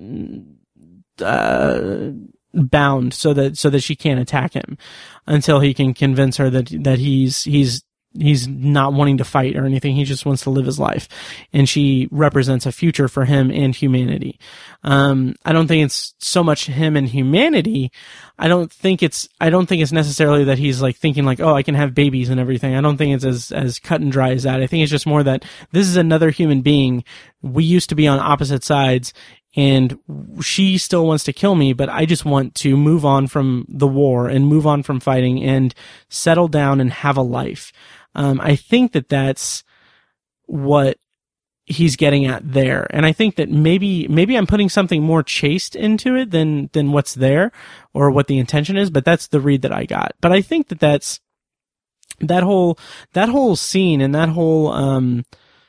uh, bound so that so that she can't attack him until he can convince her that that he's he's he's not wanting to fight or anything. He just wants to live his life, and she represents a future for him and humanity. Um, I don't think it's so much him and humanity. I don't think it's I don't think it's necessarily that he's like thinking like, oh, I can have babies and everything. I don't think it's as as cut and dry as that. I think it's just more that this is another human being. We used to be on opposite sides, and she still wants to kill me, but I just want to move on from the war and move on from fighting and settle down and have a life. Um, I think that that's what he's getting at there. And I think that maybe, maybe I'm putting something more chaste into it than, than what's there or what the intention is, but that's the read that I got. But I think that that's, that whole, that whole scene and that whole, um,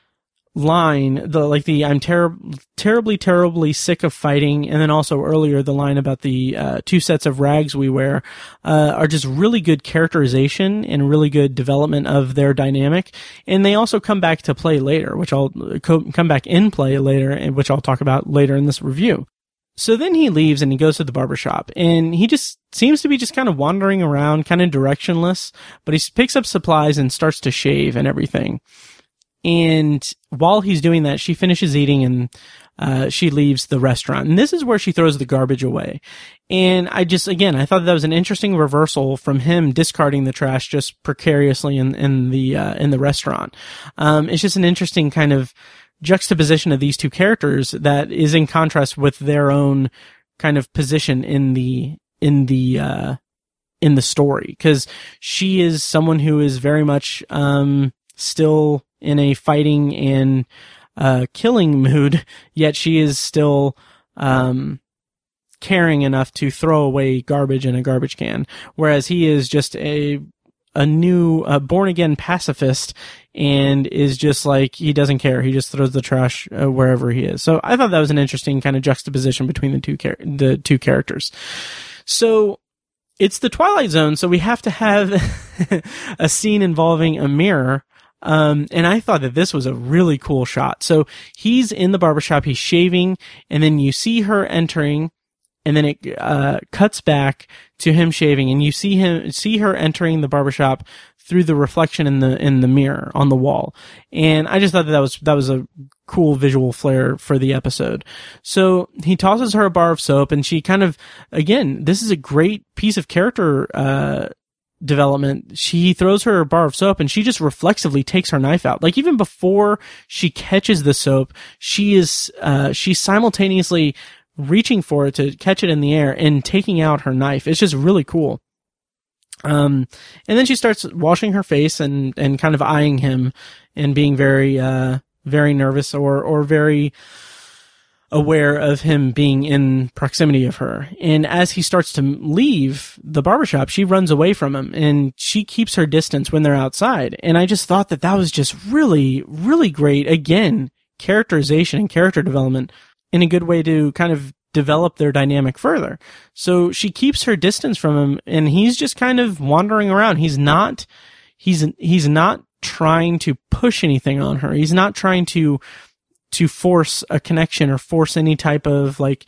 line, the like the I'm terrible, terribly, terribly sick of fighting, and then also earlier the line about the uh, two sets of rags we wear, uh, are just really good characterization and really good development of their dynamic, and they also come back to play later, which I'll co- come back in play later, and which I'll talk about later in this review. So then he leaves and he goes to the barbershop, and he just seems to be just kind of wandering around, kind of directionless, but he picks up supplies and starts to shave and everything. And while he's doing that, she finishes eating and uh, she leaves the restaurant. And this is where she throws the garbage away. And I just, again, I thought that was an interesting reversal from him discarding the trash just precariously in, in the uh, in the restaurant. Um, it's just an interesting kind of juxtaposition of these two characters that is in contrast with their own kind of position in the in the uh, in the story. Because she is someone who is very much um, still in a fighting and uh killing mood, yet she is still um caring enough to throw away garbage in a garbage can, whereas he is just a a new uh, born again pacifist and is just like, he doesn't care, he just throws the trash uh, wherever he is. So I thought that was an interesting kind of juxtaposition between the two char- the two characters. So it's the Twilight Zone, so we have to have a scene involving a mirror. Um, and I thought that this was a really cool shot. So he's in the barbershop, he's shaving, and then you see her entering, and then it, uh, cuts back to him shaving, and you see him, see her entering the barbershop through the reflection in the in the mirror on the wall. And I just thought that, that was that was a cool visual flair for the episode. So he tosses her a bar of soap, and she kind of, again, this is a great piece of character uh development. She throws her a bar of soap, and she just reflexively takes her knife out. Like, even before she catches the soap, she is uh she's simultaneously reaching for it to catch it in the air and taking out her knife. It's just really cool. Um, and then she starts washing her face and, and kind of eyeing him and being very, uh, very nervous or, or very aware of him being in proximity of her. And as he starts to leave the barbershop, she runs away from him, and she keeps her distance when they're outside. And I just thought that that was just really, really great. Again, characterization and character development in a good way to kind of develop their dynamic further. So she keeps her distance from him, and he's just kind of wandering around. He's not, he's, he's not trying to push anything on her. He's not trying to, to force a connection or force any type of like,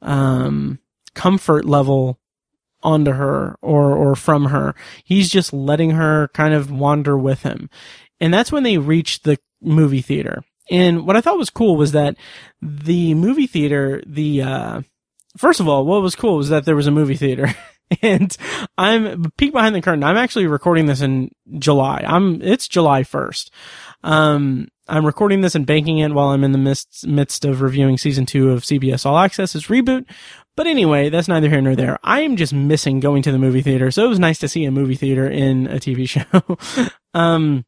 um, comfort level onto her or, or from her. He's just letting her kind of wander with him. And that's when they reach the movie theater. And what I thought was cool was that the movie theater, the, uh, first of all, what was cool was that there was a movie theater. And I'm, peek behind the curtain, I'm actually recording this in July. I'm, it's July first. Um, I'm recording this and banking it while I'm in the midst, midst of reviewing season two of C B S All Access's reboot. But anyway, that's neither here nor there. I am just missing going to the movie theater. So it was nice to see a movie theater in a T V show. um,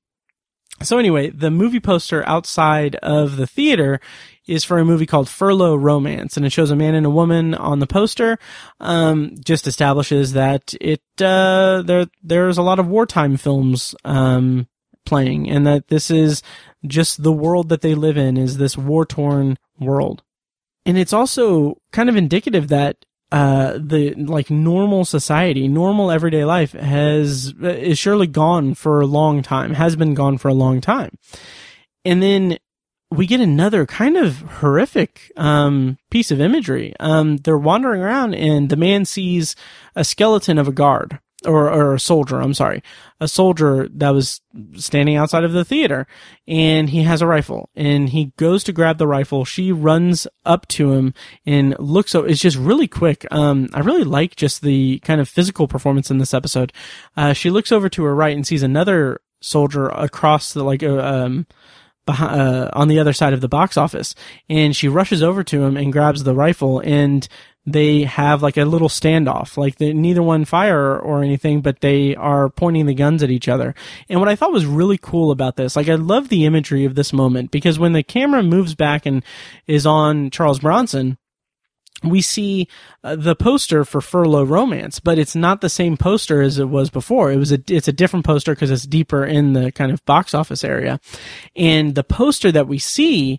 So anyway, the movie poster outside of the theater is for a movie called Furlough Romance, and it shows a man and a woman on the poster. Um, just establishes that it, uh, there, there's a lot of wartime films, um, playing, and that this is just the world that they live in, is this war-torn world. And it's also kind of indicative that Uh, the, like, normal society, normal everyday life has, is surely gone for a long time, has been gone for a long time. And then we get another kind of horrific, um, piece of imagery. Um, they're wandering around, and the man sees a skeleton of a guard. Or, or a soldier, I'm sorry. A soldier that was standing outside of the theater, and he has a rifle, and he goes to grab the rifle. She runs up to him and looks over. It's just really quick. Um, I really like just the kind of physical performance in this episode. Uh, she looks over to her right and sees another soldier across the, like, uh, um, behind, uh, on the other side of the box office, and she rushes over to him and grabs the rifle, and they have like a little standoff, like they, neither one fire or anything, but they are pointing the guns at each other. And what I thought was really cool about this, like I love the imagery of this moment, because when the camera moves back and is on Charles Bronson, we see uh, the poster for Furlough Romance, but it's not the same poster as it was before. It was a, it's a different poster because it's deeper in the kind of box office area. And the poster that we see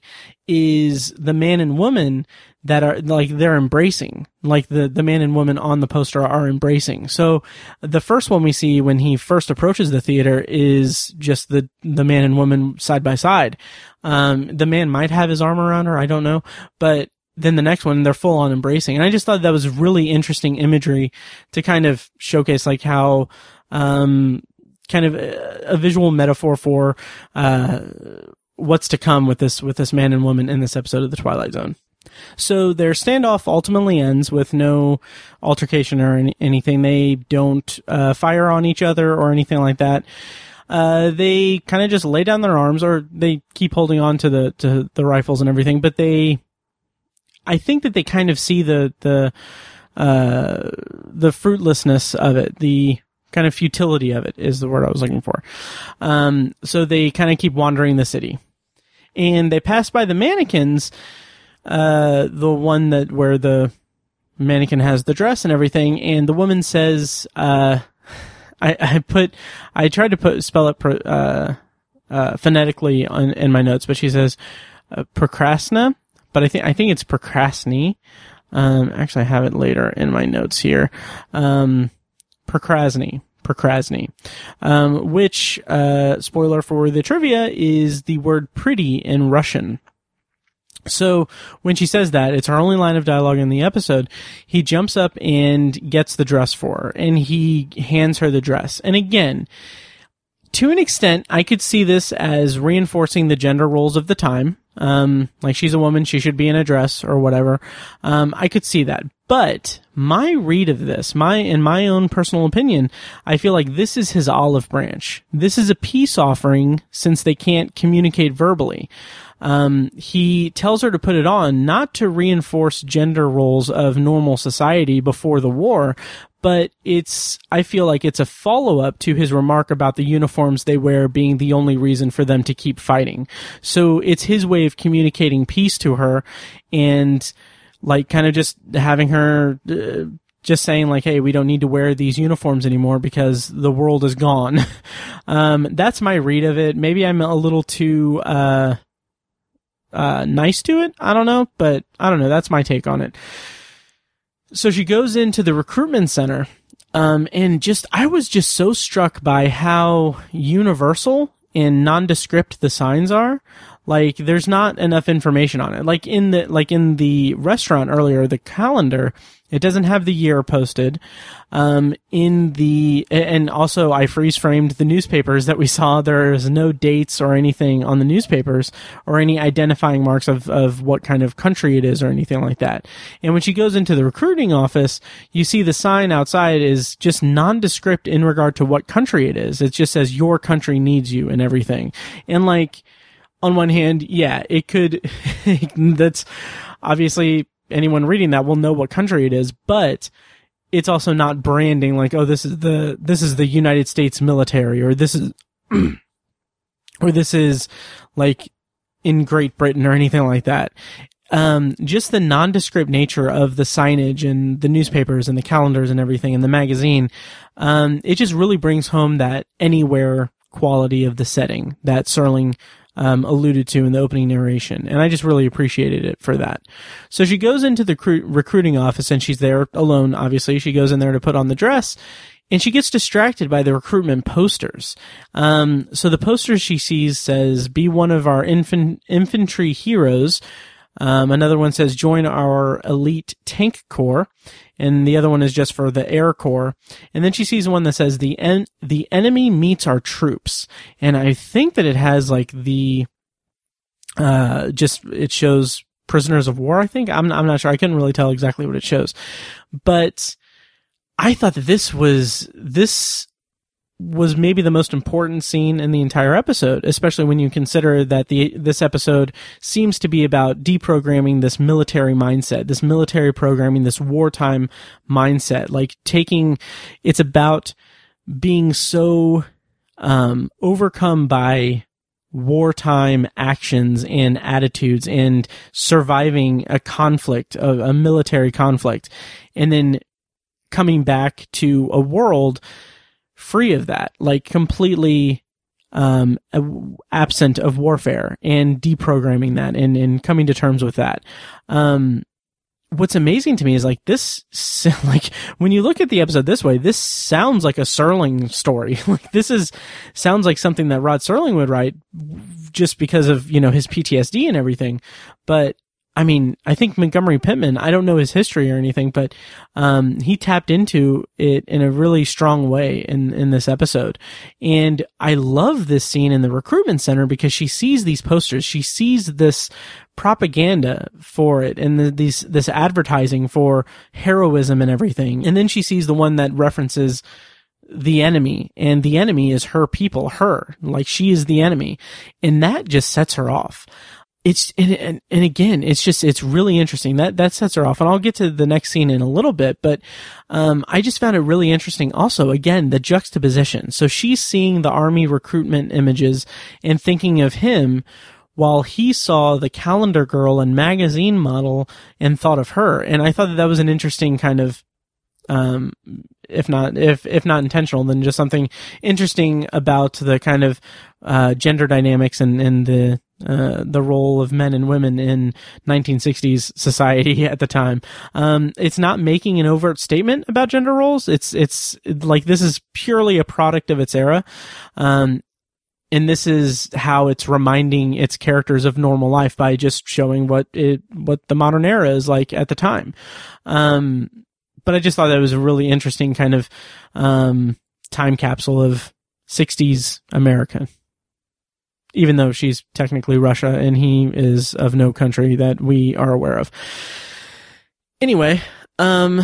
is the man and woman that are like, they're embracing, like the, the man and woman on the poster are embracing. So the first one we see when he first approaches the theater is just the, the man and woman side by side. Um, the man might have his arm around her, I don't know, but then the next one, they're full on embracing. And I just thought that was really interesting imagery to kind of showcase like how, um, kind of a, a visual metaphor for, uh, what's to come with this, with this man and woman in this episode of The Twilight Zone. So their standoff ultimately ends with no altercation or any, anything. They don't, uh, fire on each other or anything like that. Uh, they kind of just lay down their arms, or they keep holding on to the, to the rifles and everything, but they, I think that they kind of see the, the, uh, the fruitlessness of it, the kind of futility of it is the word I was looking for. Um, so they kind of keep wandering the city, and they pass by the mannequins, uh, the one that, where the mannequin has the dress and everything, and the woman says, uh, I, I put, I tried to put, spell it, pro, uh, uh, phonetically on, in my notes, but she says, uh, procrastina. But I think, I think it's procrastini. Um, actually I have it later in my notes here. Um, procrastini, procrastini. Um, which, uh, spoiler for the trivia, is the word pretty in Russian. So when she says that, it's her only line of dialogue in the episode. He jumps up and gets the dress for her, and he hands her the dress. And again, to an extent, I could see this as reinforcing the gender roles of the time. Um, like she's a woman, she should be in a dress or whatever. Um, I could see that. But my read of this, my, in my own personal opinion, I feel like this is his olive branch. This is a peace offering since they can't communicate verbally. Um, he tells her to put it on, not to reinforce gender roles of normal society before the war, but it's, I feel like it's a follow-up to his remark about the uniforms they wear being the only reason for them to keep fighting. So it's his way of communicating peace to her and, like, kind of just having her, uh, just saying, like, hey, we don't need to wear these uniforms anymore because the world is gone. um, that's my read of it. Maybe I'm a little too, uh, uh, nice to it. I don't know, but I don't know. That's my take on it. So she goes into the recruitment center, um, and just, I was just so struck by how universal and nondescript the signs are. Like, there's not enough information on it. Like in the, like in the restaurant earlier, the calendar, it doesn't have the year posted. Um, in the, and also I freeze framed the newspapers that we saw. There's no dates or anything on the newspapers or any identifying marks of, of what kind of country it is or anything like that. And when she goes into the recruiting office, you see the sign outside is just nondescript in regard to what country it is. It just says your country needs you and everything. And like, on one hand, yeah, it could, that's obviously anyone reading that will know what country it is, but it's also not branding like, oh, this is the, this is the United States military, or this is, or this is like in Great Britain or anything like that. Um, just the nondescript nature of the signage and the newspapers and the calendars and everything and the magazine, um, it just really brings home that anywhere quality of the setting that Serling Um, alluded to in the opening narration, and I just really appreciated it for that. So she goes into the cru- recruiting office, and she's there alone, obviously. She goes in there to put on the dress, and she gets distracted by the recruitment posters. Um, so the poster she sees says, be one of our infan- infantry heroes. Um, another one says, join our elite tank corps. And the other one is just for the Air Corps. And then she sees one that says, the en- the enemy meets our troops. And I think that it has like the, uh, just, it shows prisoners of war, I think. I'm, I'm not sure. I couldn't really tell exactly what it shows. But I thought that this was, this was maybe the most important scene in the entire episode, especially when you consider that the this episode seems to be about deprogramming this military mindset, this military programming, this wartime mindset, like taking, it's about being so um, overcome by wartime actions and attitudes and surviving a conflict, a, a military conflict, and then coming back to a world free of that, like completely um, absent of warfare, and deprogramming that and, and coming to terms with that. Um, what's amazing to me is like this, like when you look at the episode this way, this sounds like a Serling story. Like this is, sounds like something that Rod Serling would write just because of, you know, his P T S D and everything. But I mean, I think Montgomery Pittman, I don't know his history or anything, but um, he tapped into it in a really strong way in, in this episode. And I love this scene in the recruitment center because she sees these posters. She sees this propaganda for it and the, these this advertising for heroism and everything. And then she sees the one that references the enemy, and the enemy is her people, her. Like, she is the enemy. And that just sets her off. It's, and, and, and again, it's just, it's really interesting. That, that sets her off. And I'll get to the next scene in a little bit, but, um, I just found it really interesting. Also, again, the juxtaposition. So she's seeing the army recruitment images and thinking of him while he saw the calendar girl and magazine model and thought of her. And I thought that that was an interesting kind of, um, if not, if, if not intentional, then just something interesting about the kind of, uh, gender dynamics and, and the, Uh, the role of men and women in nineteen sixties society at the time. Um, it's not making an overt statement about gender roles. It's, it's like, this is purely a product of its era. Um, and this is how it's reminding its characters of normal life by just showing what it, what the modern era is like at the time. Um, but I just thought that was a really interesting kind of, um, time capsule of sixties America. Even though she's technically Russia and he is of no country that we are aware of. Anyway, um,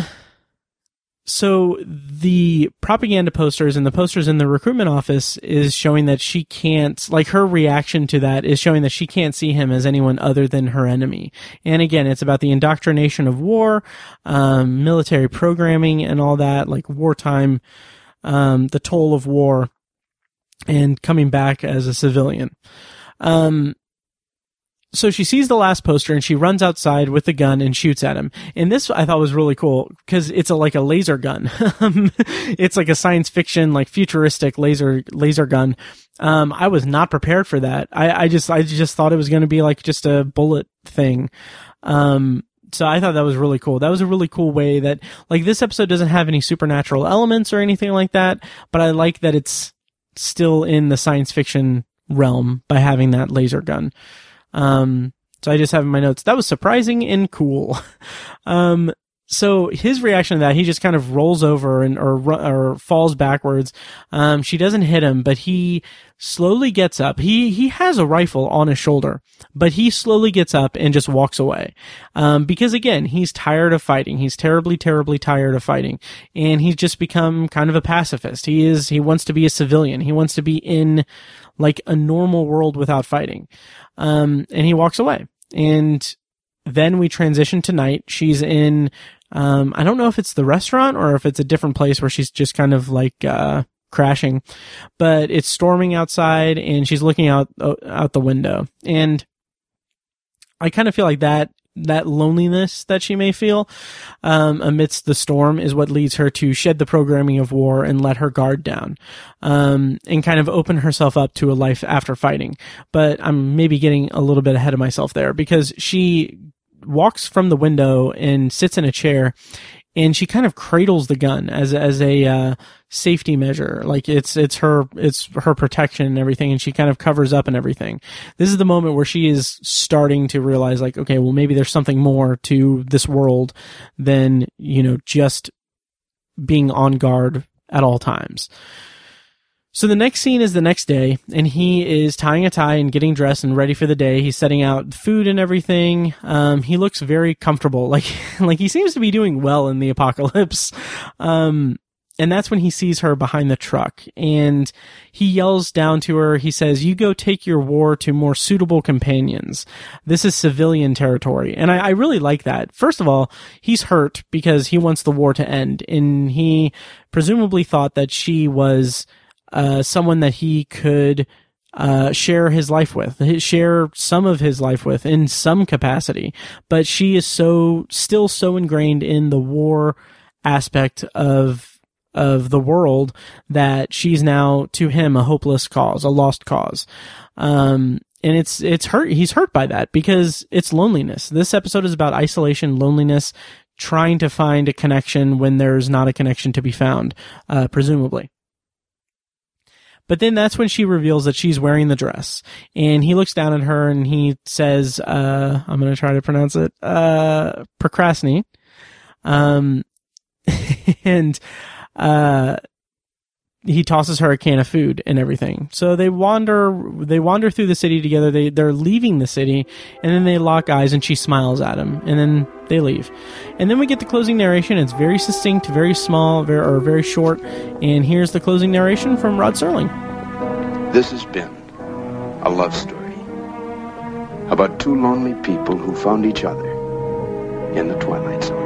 so the propaganda posters and the posters in the recruitment office is showing that she can't, like her reaction to that is showing that she can't see him as anyone other than her enemy. And again, it's about the indoctrination of war, um, military programming and all that, like wartime, um, the toll of war, and coming back as a civilian. Um, so she sees the last poster and she runs outside with the gun and shoots at him. And this I thought was really cool because it's a, like a laser gun. It's like a science fiction, like futuristic laser, laser gun. Um, I was not prepared for that. I, I just, I just thought it was going to be like just a bullet thing. Um, So I thought that was really cool. That was a really cool way that, like, this episode doesn't have any supernatural elements or anything like that, but I like that it's still in the science fiction realm by having that laser gun. Um, so I just have in my notes, that was surprising and cool. um, so his reaction to that, he just kind of rolls over and, or, or falls backwards. Um, she doesn't hit him, but he slowly gets up. He, he has a rifle on his shoulder, but he slowly gets up and just walks away. Um, because again, he's tired of fighting. He's terribly, terribly tired of fighting. And he's just become kind of a pacifist. He is, he wants to be a civilian. He wants to be in like a normal world without fighting. Um, and he walks away. And then we transition to night. She's in, um, I don't know if it's the restaurant or if it's a different place where she's just kind of like, uh, crashing, but it's storming outside and she's looking out, uh, out the window. And I kind of feel like that, that loneliness that she may feel, um, amidst the storm is what leads her to shed the programming of war and let her guard down, um, and kind of open herself up to a life after fighting. But I'm maybe getting a little bit ahead of myself there because she walks from the window and sits in a chair and she kind of cradles the gun as, as a, uh, safety measure. Like it's, it's her, it's her protection and everything. And she kind of covers up and everything. This is the moment where she is starting to realize like, okay, well, maybe there's something more to this world than, you know, just being on guard at all times. So the next scene is the next day, and he is tying a tie and getting dressed and ready for the day. He's setting out food and everything. Um, he looks very comfortable, like like he seems to be doing well in the apocalypse. Um, and that's when he sees her behind the truck, and he yells down to her. He says, "You go take your war to more suitable companions. This is civilian territory." And I, I really like that. First of all, he's hurt because he wants the war to end, and he presumably thought that she was Uh, someone that he could uh, share his life with, share some of his life with in some capacity. But she is so, still so ingrained in the war aspect of, of the world that she's now, to him, a hopeless cause, a lost cause. Um, and it's, it's hurt, he's hurt by that because it's loneliness. This episode is about isolation, loneliness, trying to find a connection when there's not a connection to be found, uh, presumably. But then that's when she reveals that she's wearing the dress. And he looks down at her and he says, uh, I'm going to try to pronounce it, uh, procrastinate. Um, and, uh, he tosses her a can of food and everything. So they wander, they wander through the city together. They, they're leaving the city and then they lock eyes and she smiles at him and then they leave. And then we get the closing narration. It's very succinct, very small, very, or very short. And here's the closing narration from Rod Serling. This has been a love story about two lonely people who found each other in the Twilight Zone.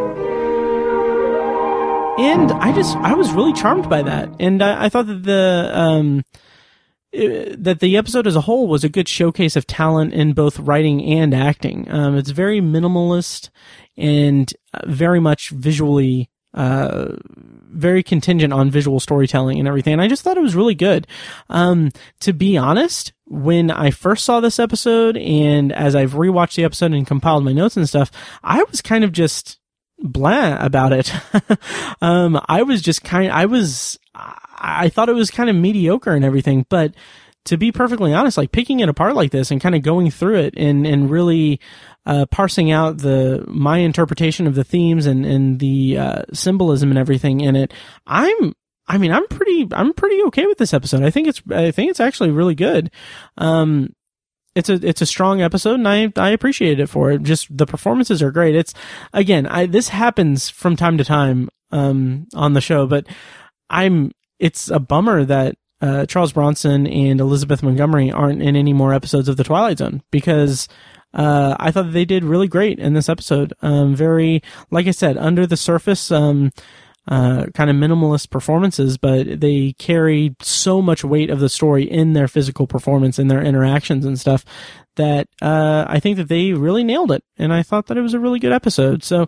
And I just, I was really charmed by that. And I, I thought that the, um, it, that the episode as a whole was a good showcase of talent in both writing and acting. Um, it's very minimalist and very much visually, uh, very contingent on visual storytelling and everything. And I just thought it was really good. Um, to be honest, when I first saw this episode and as I've rewatched the episode and compiled my notes and stuff, I was kind of just blah about it. um, I was just kind I was, I thought it was kind of mediocre and everything, but to be perfectly honest, like picking it apart like this and kind of going through it and, and really, uh, parsing out the, my interpretation of the themes and, and the, uh, symbolism and everything in it, I'm, I mean, I'm pretty, I'm pretty okay with this episode. I think it's, I think it's actually really good. Um, it's a, it's a strong episode, and I, I appreciate it for it. Just the performances are great. It's, again, I, this happens from time to time, um, on the show, but I'm, it's a bummer that, uh, Charles Bronson and Elizabeth Montgomery aren't in any more episodes of The Twilight Zone, because Uh, I thought they did really great in this episode. Um, very, like I said, under the surface, um, uh, kind of minimalist performances, but they carry so much weight of the story in their physical performance, in their interactions and stuff, that, uh, I think that they really nailed it. And I thought that it was a really good episode. So,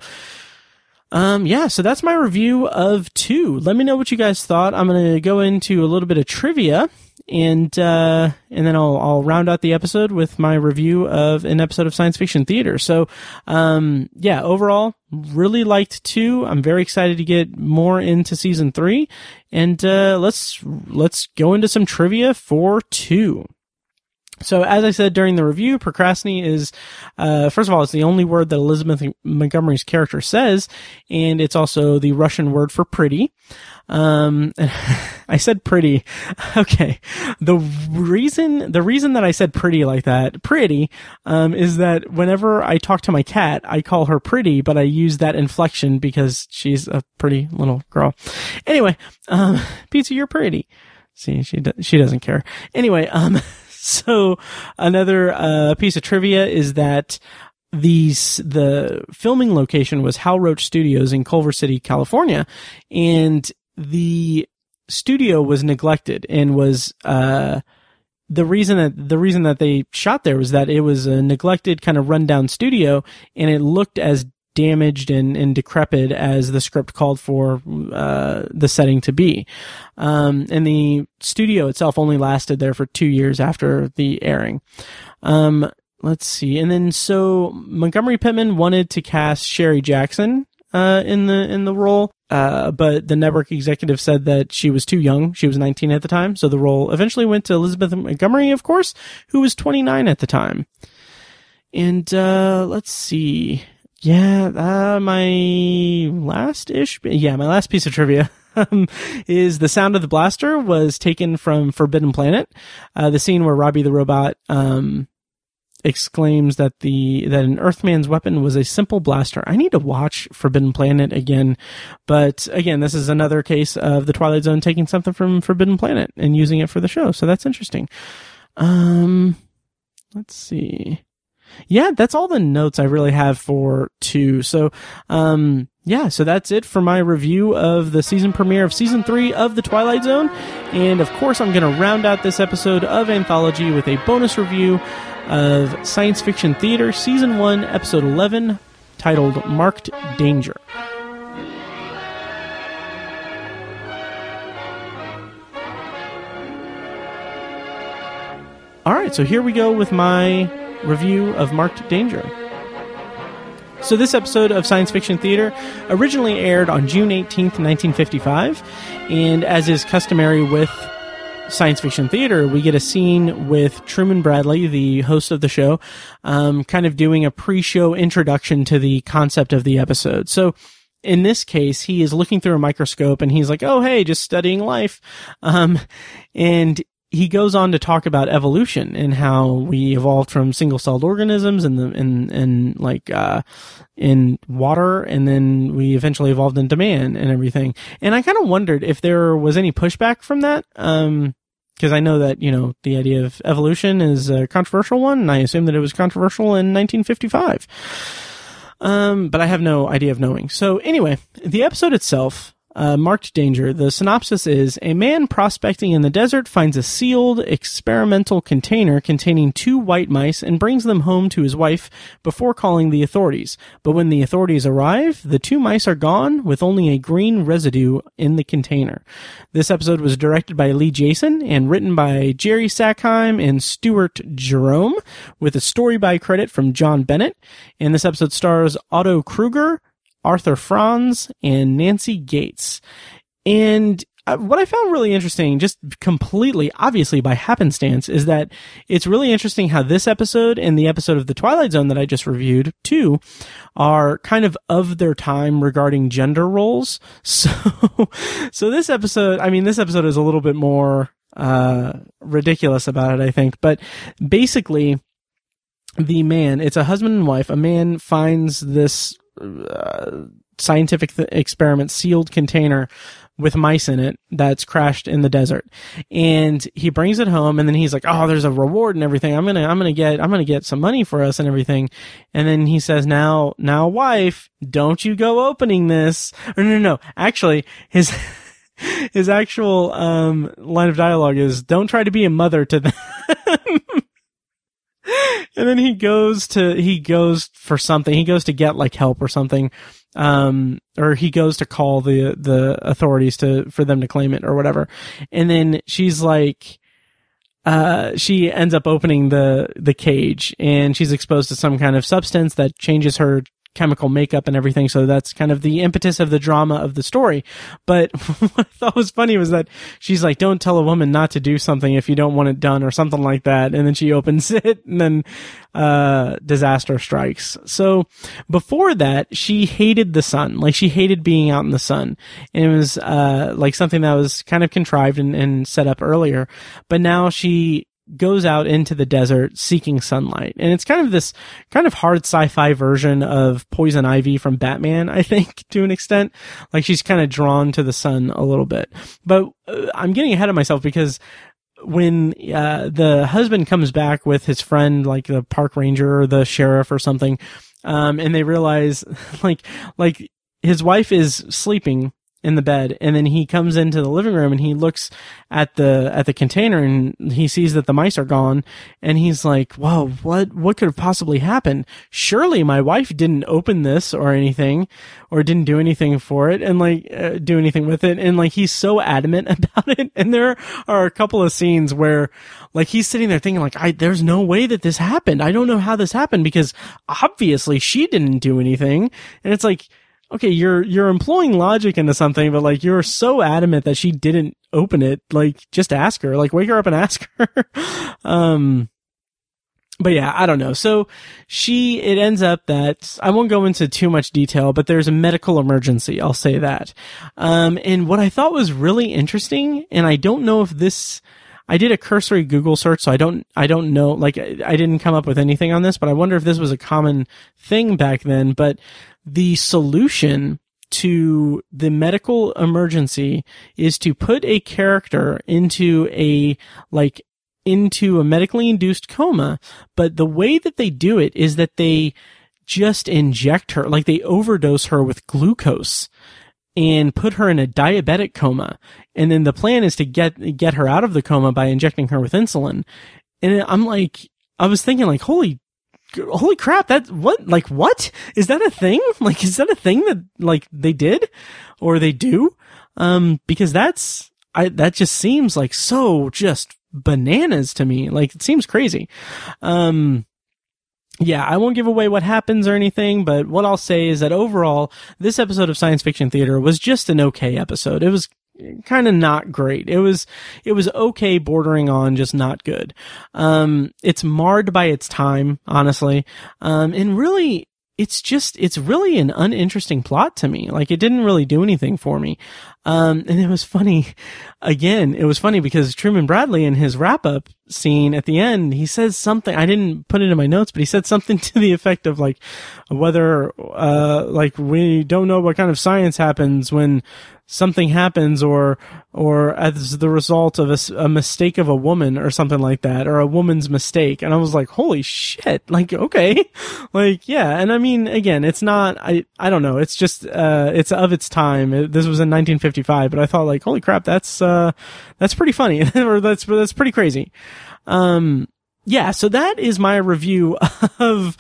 Um, yeah, so that's my review of two. Let me know what you guys thought. I'm going to go into a little bit of trivia, and, uh, and then I'll, I'll round out the episode with my review of an episode of Science Fiction Theater. So, um, yeah, overall, really liked two. I'm very excited to get more into season three, and, uh, let's, let's go into some trivia for two. So, as I said during the review, procrastinate is, uh, first of all, it's the only word that Elizabeth Montgomery's character says, and it's also the Russian word for pretty. Um, I said pretty. Okay. The reason, the reason that I said pretty like that, pretty, um, is that whenever I talk to my cat, I call her pretty, but I use that inflection because she's a pretty little girl. Anyway, um, Pizza, you're pretty. See, she, do- she doesn't care. Anyway, um, So another uh, piece of trivia is that these the filming location was Hal Roach Studios in Culver City, California, and the studio was neglected and was uh, the reason that the reason that they shot there was that it was a neglected kind of rundown studio, and it looked as damaged and, and decrepit as the script called for uh, the setting to be. Um, and the studio itself only lasted there for two years after the airing. Um, let's see. And then so Montgomery Pittman wanted to cast Sherry Jackson uh, in the in the role, uh, but the network executive said that she was too young. She was nineteen at the time, so the role eventually went to Elizabeth Montgomery, of course, who was twenty-nine at the time. And uh, let's see. Yeah, uh, my last-ish, yeah, my last piece of trivia um, is the sound of the blaster was taken from Forbidden Planet. Uh, the scene where Robbie the robot um, exclaims that the that an Earthman's weapon was a simple blaster. I need to watch Forbidden Planet again, but again, this is another case of the Twilight Zone taking something from Forbidden Planet and using it for the show, so that's interesting. Um, let's see. Yeah, that's all the notes I really have for two. So, um, yeah, so that's it for my review of the season premiere of season three of The Twilight Zone. And of course, I'm going to round out this episode of Anthology with a bonus review of Science Fiction Theater season one, episode eleven, titled Marked Danger. All right, so here we go with my review of Marked Danger. So this episode of Science Fiction Theater originally aired on June eighteenth, nineteen fifty-five, and as is customary with Science Fiction Theater, we get a scene with Truman Bradley, the host of the show, um, kind of doing a pre-show introduction to the concept of the episode. So in this case, he is looking through a microscope and he's like, oh, hey, just studying life. Um, and he goes on to talk about evolution and how we evolved from single-celled organisms in the in in like uh in water, and then we eventually evolved into man and everything. And I kind of wondered if there was any pushback from that, um, because I know that, you know, the idea of evolution is a controversial one, and I assume that it was controversial in nineteen fifty-five. Um, but I have no idea of knowing. So anyway, the episode itself. Uh, Marked Danger. The synopsis is, a man prospecting in the desert finds a sealed experimental container containing two white mice and brings them home to his wife before calling the authorities. But when the authorities arrive, the two mice are gone with only a green residue in the container. This episode was directed by Lee Jason and written by Jerry Sackheim and Stuart Jerome, with a story by credit from John Bennett. And this episode stars Otto Kruger, Arthur Franz, and Nancy Gates. And uh, what I found really interesting, just completely, obviously by happenstance, is that it's really interesting how this episode and the episode of The Twilight Zone that I just reviewed, too, are kind of of their time regarding gender roles. So, so this episode, I mean, this episode is a little bit more uh ridiculous about it, I think. But basically, the man, it's a husband and wife, a man finds this uh, scientific th- experiment sealed container with mice in it that's crashed in the desert, and he brings it home, and then he's like, oh, there's a reward and everything. I'm gonna, I'm gonna get, I'm gonna get some money for us and everything. And then he says, now, now, wife, don't you go opening this. Or no, no, no. Actually, his, his actual, um, line of dialogue is, don't try to be a mother to them. And then he goes to, he goes for something. He goes to get like help or something. Um, or he goes to call the, the authorities to, for them to claim it or whatever. And then she's like, uh, she ends up opening the, the cage, and she's exposed to some kind of substance that changes her chemical makeup and everything. So that's kind of the impetus of the drama of the story. But what I thought was funny was that she's like, don't tell a woman not to do something if you don't want it done, or something like that. And then she opens it, and then, uh, disaster strikes. So before that, she hated the sun. Like, she hated being out in the sun. And it was, uh, like something that was kind of contrived and, and set up earlier. But now she goes out into the desert seeking sunlight. And it's kind of this kind of hard sci-fi version of Poison Ivy from Batman, I think, to an extent. Like, she's kind of drawn to the sun a little bit. But uh, I'm getting ahead of myself, because when uh, the husband comes back with his friend, like the park ranger or the sheriff or something, um, and they realize, like, like his wife is sleeping in the bed, and then he comes into the living room and he looks at the at the container, and he sees that the mice are gone, and he's like, whoa, what what could have possibly happened? Surely my wife didn't open this or anything, or didn't do anything for it, and like uh, do anything with it. And like, he's so adamant about it. And there are a couple of scenes where like he's sitting there thinking like, I there's no way that this happened. I don't know how this happened, because obviously she didn't do anything. And it's like, okay, you're, you're employing logic into something, but like, you're so adamant that she didn't open it. Like, just ask her, like, wake her up and ask her. um, but yeah, I don't know. So she, it ends up that, I won't go into too much detail, but there's a medical emergency. I'll say that. Um, and what I thought was really interesting, and I don't know if this, I did a cursory Google search, so I don't, I don't know, like, I, I didn't come up with anything on this, but I wonder if this was a common thing back then. But the solution to the medical emergency is to put a character into a, like, into a medically induced coma. But the way that they do it is that they just inject her, like they overdose her with glucose and put her in a diabetic coma. And then the plan is to get, get her out of the coma by injecting her with insulin. And I'm like, I was thinking like, holy Holy crap, that, what, like, what? Is that a thing? Like, is that a thing that, like, they did? Or they do? Um, because that's, I, that just seems like so just bananas to me. Like, it seems crazy. Um, yeah, I won't give away what happens or anything, but what I'll say is that overall, this episode of Science Fiction Theater was just an okay episode. It was kind of not great. It was, it was okay, bordering on just not good. Um, it's marred by its time, honestly. Um, and really, it's just, it's really an uninteresting plot to me. Like, it didn't really do anything for me. Um, and it was funny. Again, it was funny because Truman Bradley in his wrap up scene at the end, he says something, I didn't put it in my notes, but he said something to the effect of like, whether, uh, like, we don't know what kind of science happens when something happens, or, or as the result of a, a mistake of a woman or something like that, or a woman's mistake. And I was like, holy shit. Like, okay. Like, yeah. And I mean, again, it's not, I, I don't know. It's just, uh, it's of its time. It, this was in nineteen fifty-five, but I thought like, holy crap, that's, uh, that's pretty funny. Or that's, that's pretty crazy. Um, yeah, so that is my review of,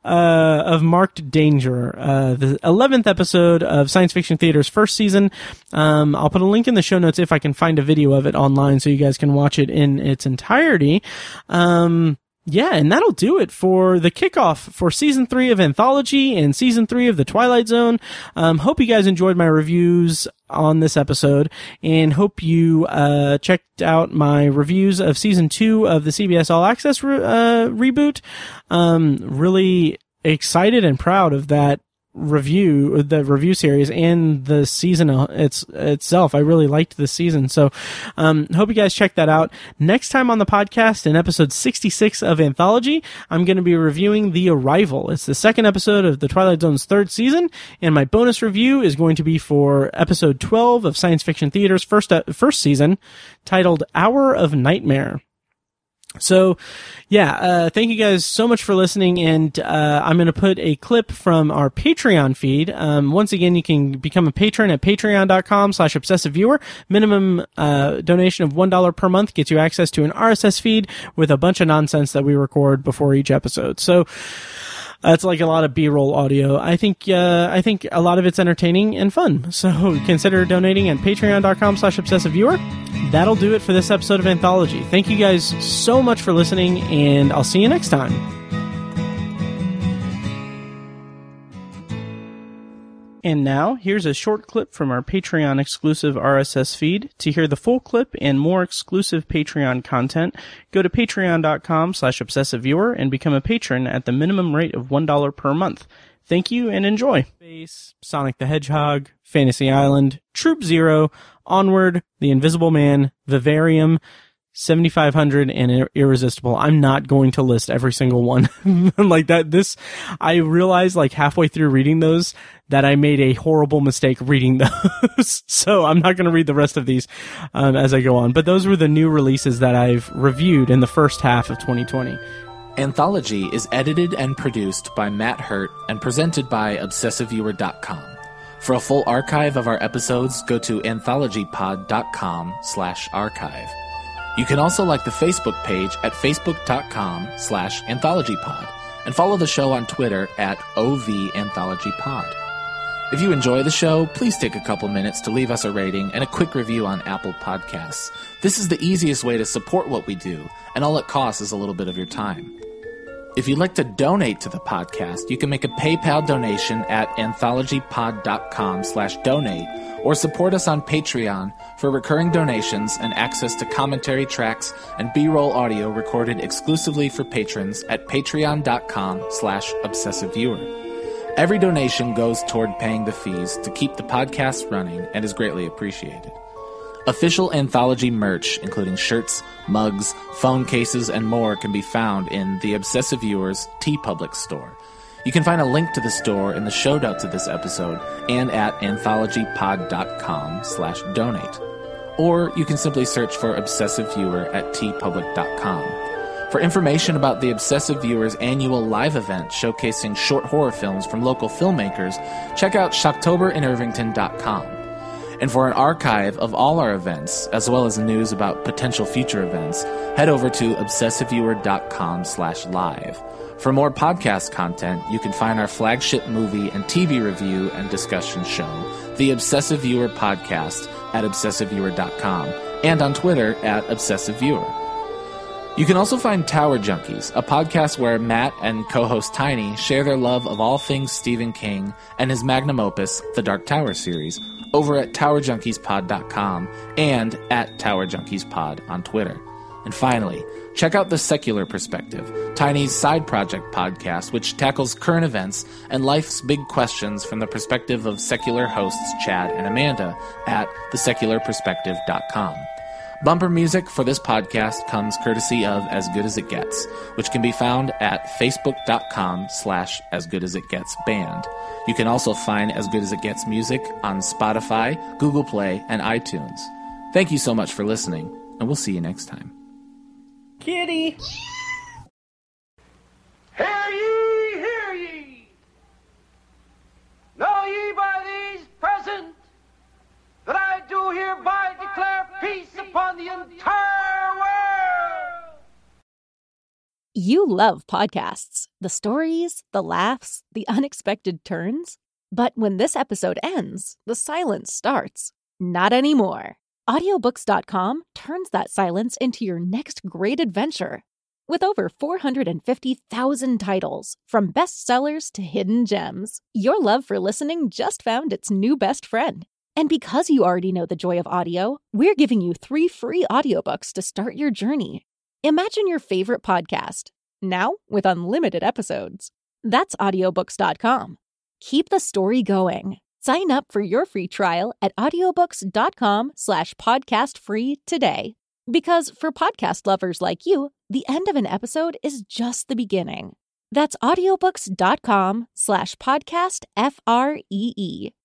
uh, of Marked Danger, uh, the eleventh episode of Science Fiction Theater's first season. Um, I'll put a link in the show notes if I can find a video of it online so you guys can watch it in its entirety. Um, Yeah, and that'll do it for the kickoff for season three of Anthology and season three of The Twilight Zone. Um, hope you guys enjoyed my reviews on this episode, and hope you uh, checked out my reviews of season two of the C B S All Access re- uh, reboot. Um, really excited and proud of that review, the review series, and the season it's itself. I really liked this season, so um hope you guys check that out. Next time on the podcast, in episode sixty-six of Anthology, I'm going to be reviewing The Arrival. It's the second episode of the Twilight Zone's third season, and my bonus review is going to be for episode twelve of Science Fiction Theater's first uh, first season, titled Hour of Nightmare. So, yeah, uh, thank you guys so much for listening, and uh, I'm going to put a clip from our Patreon feed. Um, once again, you can become a patron at patreon.com slash obsessive viewer. Minimum uh, donation of one dollar per month gets you access to an R S S feed with a bunch of nonsense that we record before each episode. So, that's like a lot of B-roll audio. I think uh, I think a lot of it's entertaining and fun. So consider donating at patreon.com slash obsessive viewer. That'll do it for this episode of Anthology. Thank you guys so much for listening, and I'll see you next time. And now, here's a short clip from our Patreon exclusive R S S feed. To hear the full clip and more exclusive Patreon content, go to patreon.com slash obsessive viewer and become a patron at the minimum rate of one dollar per month. Thank you and enjoy. Space, Sonic the Hedgehog, Fantasy Island, Troop Zero, Onward, The Invisible Man, Vivarium, seventy-five hundred, and Irresistible. I'm not going to list every single one like that. This, I realized like halfway through reading those that I made a horrible mistake reading those. So I'm not going to read the rest of these um, as I go on. But those were the new releases that I've reviewed in the first half of twenty twenty. Anthology is edited and produced by Matt Hurt and presented by obsessive viewer dot com. For a full archive of our episodes, go to anthologypod.com slash archive. You can also like the Facebook page at facebook.com slash anthologypod and follow the show on Twitter at OVAnthologyPod. If you enjoy the show, please take a couple minutes to leave us a rating and a quick review on Apple Podcasts. This is the easiest way to support what we do, and all it costs is a little bit of your time. If you'd like to donate to the podcast, you can make a PayPal donation at anthologypod.com slash donate or support us on Patreon for recurring donations and access to commentary tracks and B-roll audio recorded exclusively for patrons at patreon.com slash obsessiveviewer. Every donation goes toward paying the fees to keep the podcast running and is greatly appreciated. Official Anthology merch, including shirts, mugs, phone cases, and more, can be found in the Obsessive Viewers TeePublic store. You can find a link to the store in the show notes of this episode and at anthologypod.com slash donate. Or you can simply search for Obsessive Viewer at t public dot com. For information about the Obsessive Viewers annual live event showcasing short horror films from local filmmakers, check out shocktober in irvington dot com. And for an archive of all our events, as well as news about potential future events, head over to obsessiveviewer.com slash live. For more podcast content, you can find our flagship movie and T V review and discussion show, The Obsessive Viewer Podcast, at obsessiveviewer dot com, and on Twitter at obsessiveviewer. You can also find Tower Junkies, a podcast where Matt and co-host Tiny share their love of all things Stephen King and his magnum opus, The Dark Tower series, over at tower junkies pod dot com and at tower junkies pod on Twitter. And finally, check out The Secular Perspective, Tiny's side project podcast, which tackles current events and life's big questions from the perspective of secular hosts Chad and Amanda at the secular perspective dot com. Bumper music for this podcast comes courtesy of As Good As It Gets, which can be found at facebook.com slash As Good As It Gets band. You can also find As Good As It Gets music on Spotify, Google Play, and iTunes. Thank you so much for listening, and we'll see you next time. Kitty! Hear ye, hear ye! Know ye by these present that I do hereby declare peace upon the entire world! You love podcasts, the stories, the laughs, the unexpected turns. But when this episode ends, the silence starts. Not anymore. audiobooks dot com turns that silence into your next great adventure. With over four hundred fifty thousand titles, from bestsellers to hidden gems, your love for listening just found its new best friend. And because you already know the joy of audio, we're giving you three free audiobooks to start your journey. Imagine your favorite podcast, now with unlimited episodes. That's audiobooks dot com. Keep the story going. Sign up for your free trial at audiobooks dot com slash podcast free today. Because for podcast lovers like you, the end of an episode is just the beginning. That's audiobooks dot com slash podcast F R E E.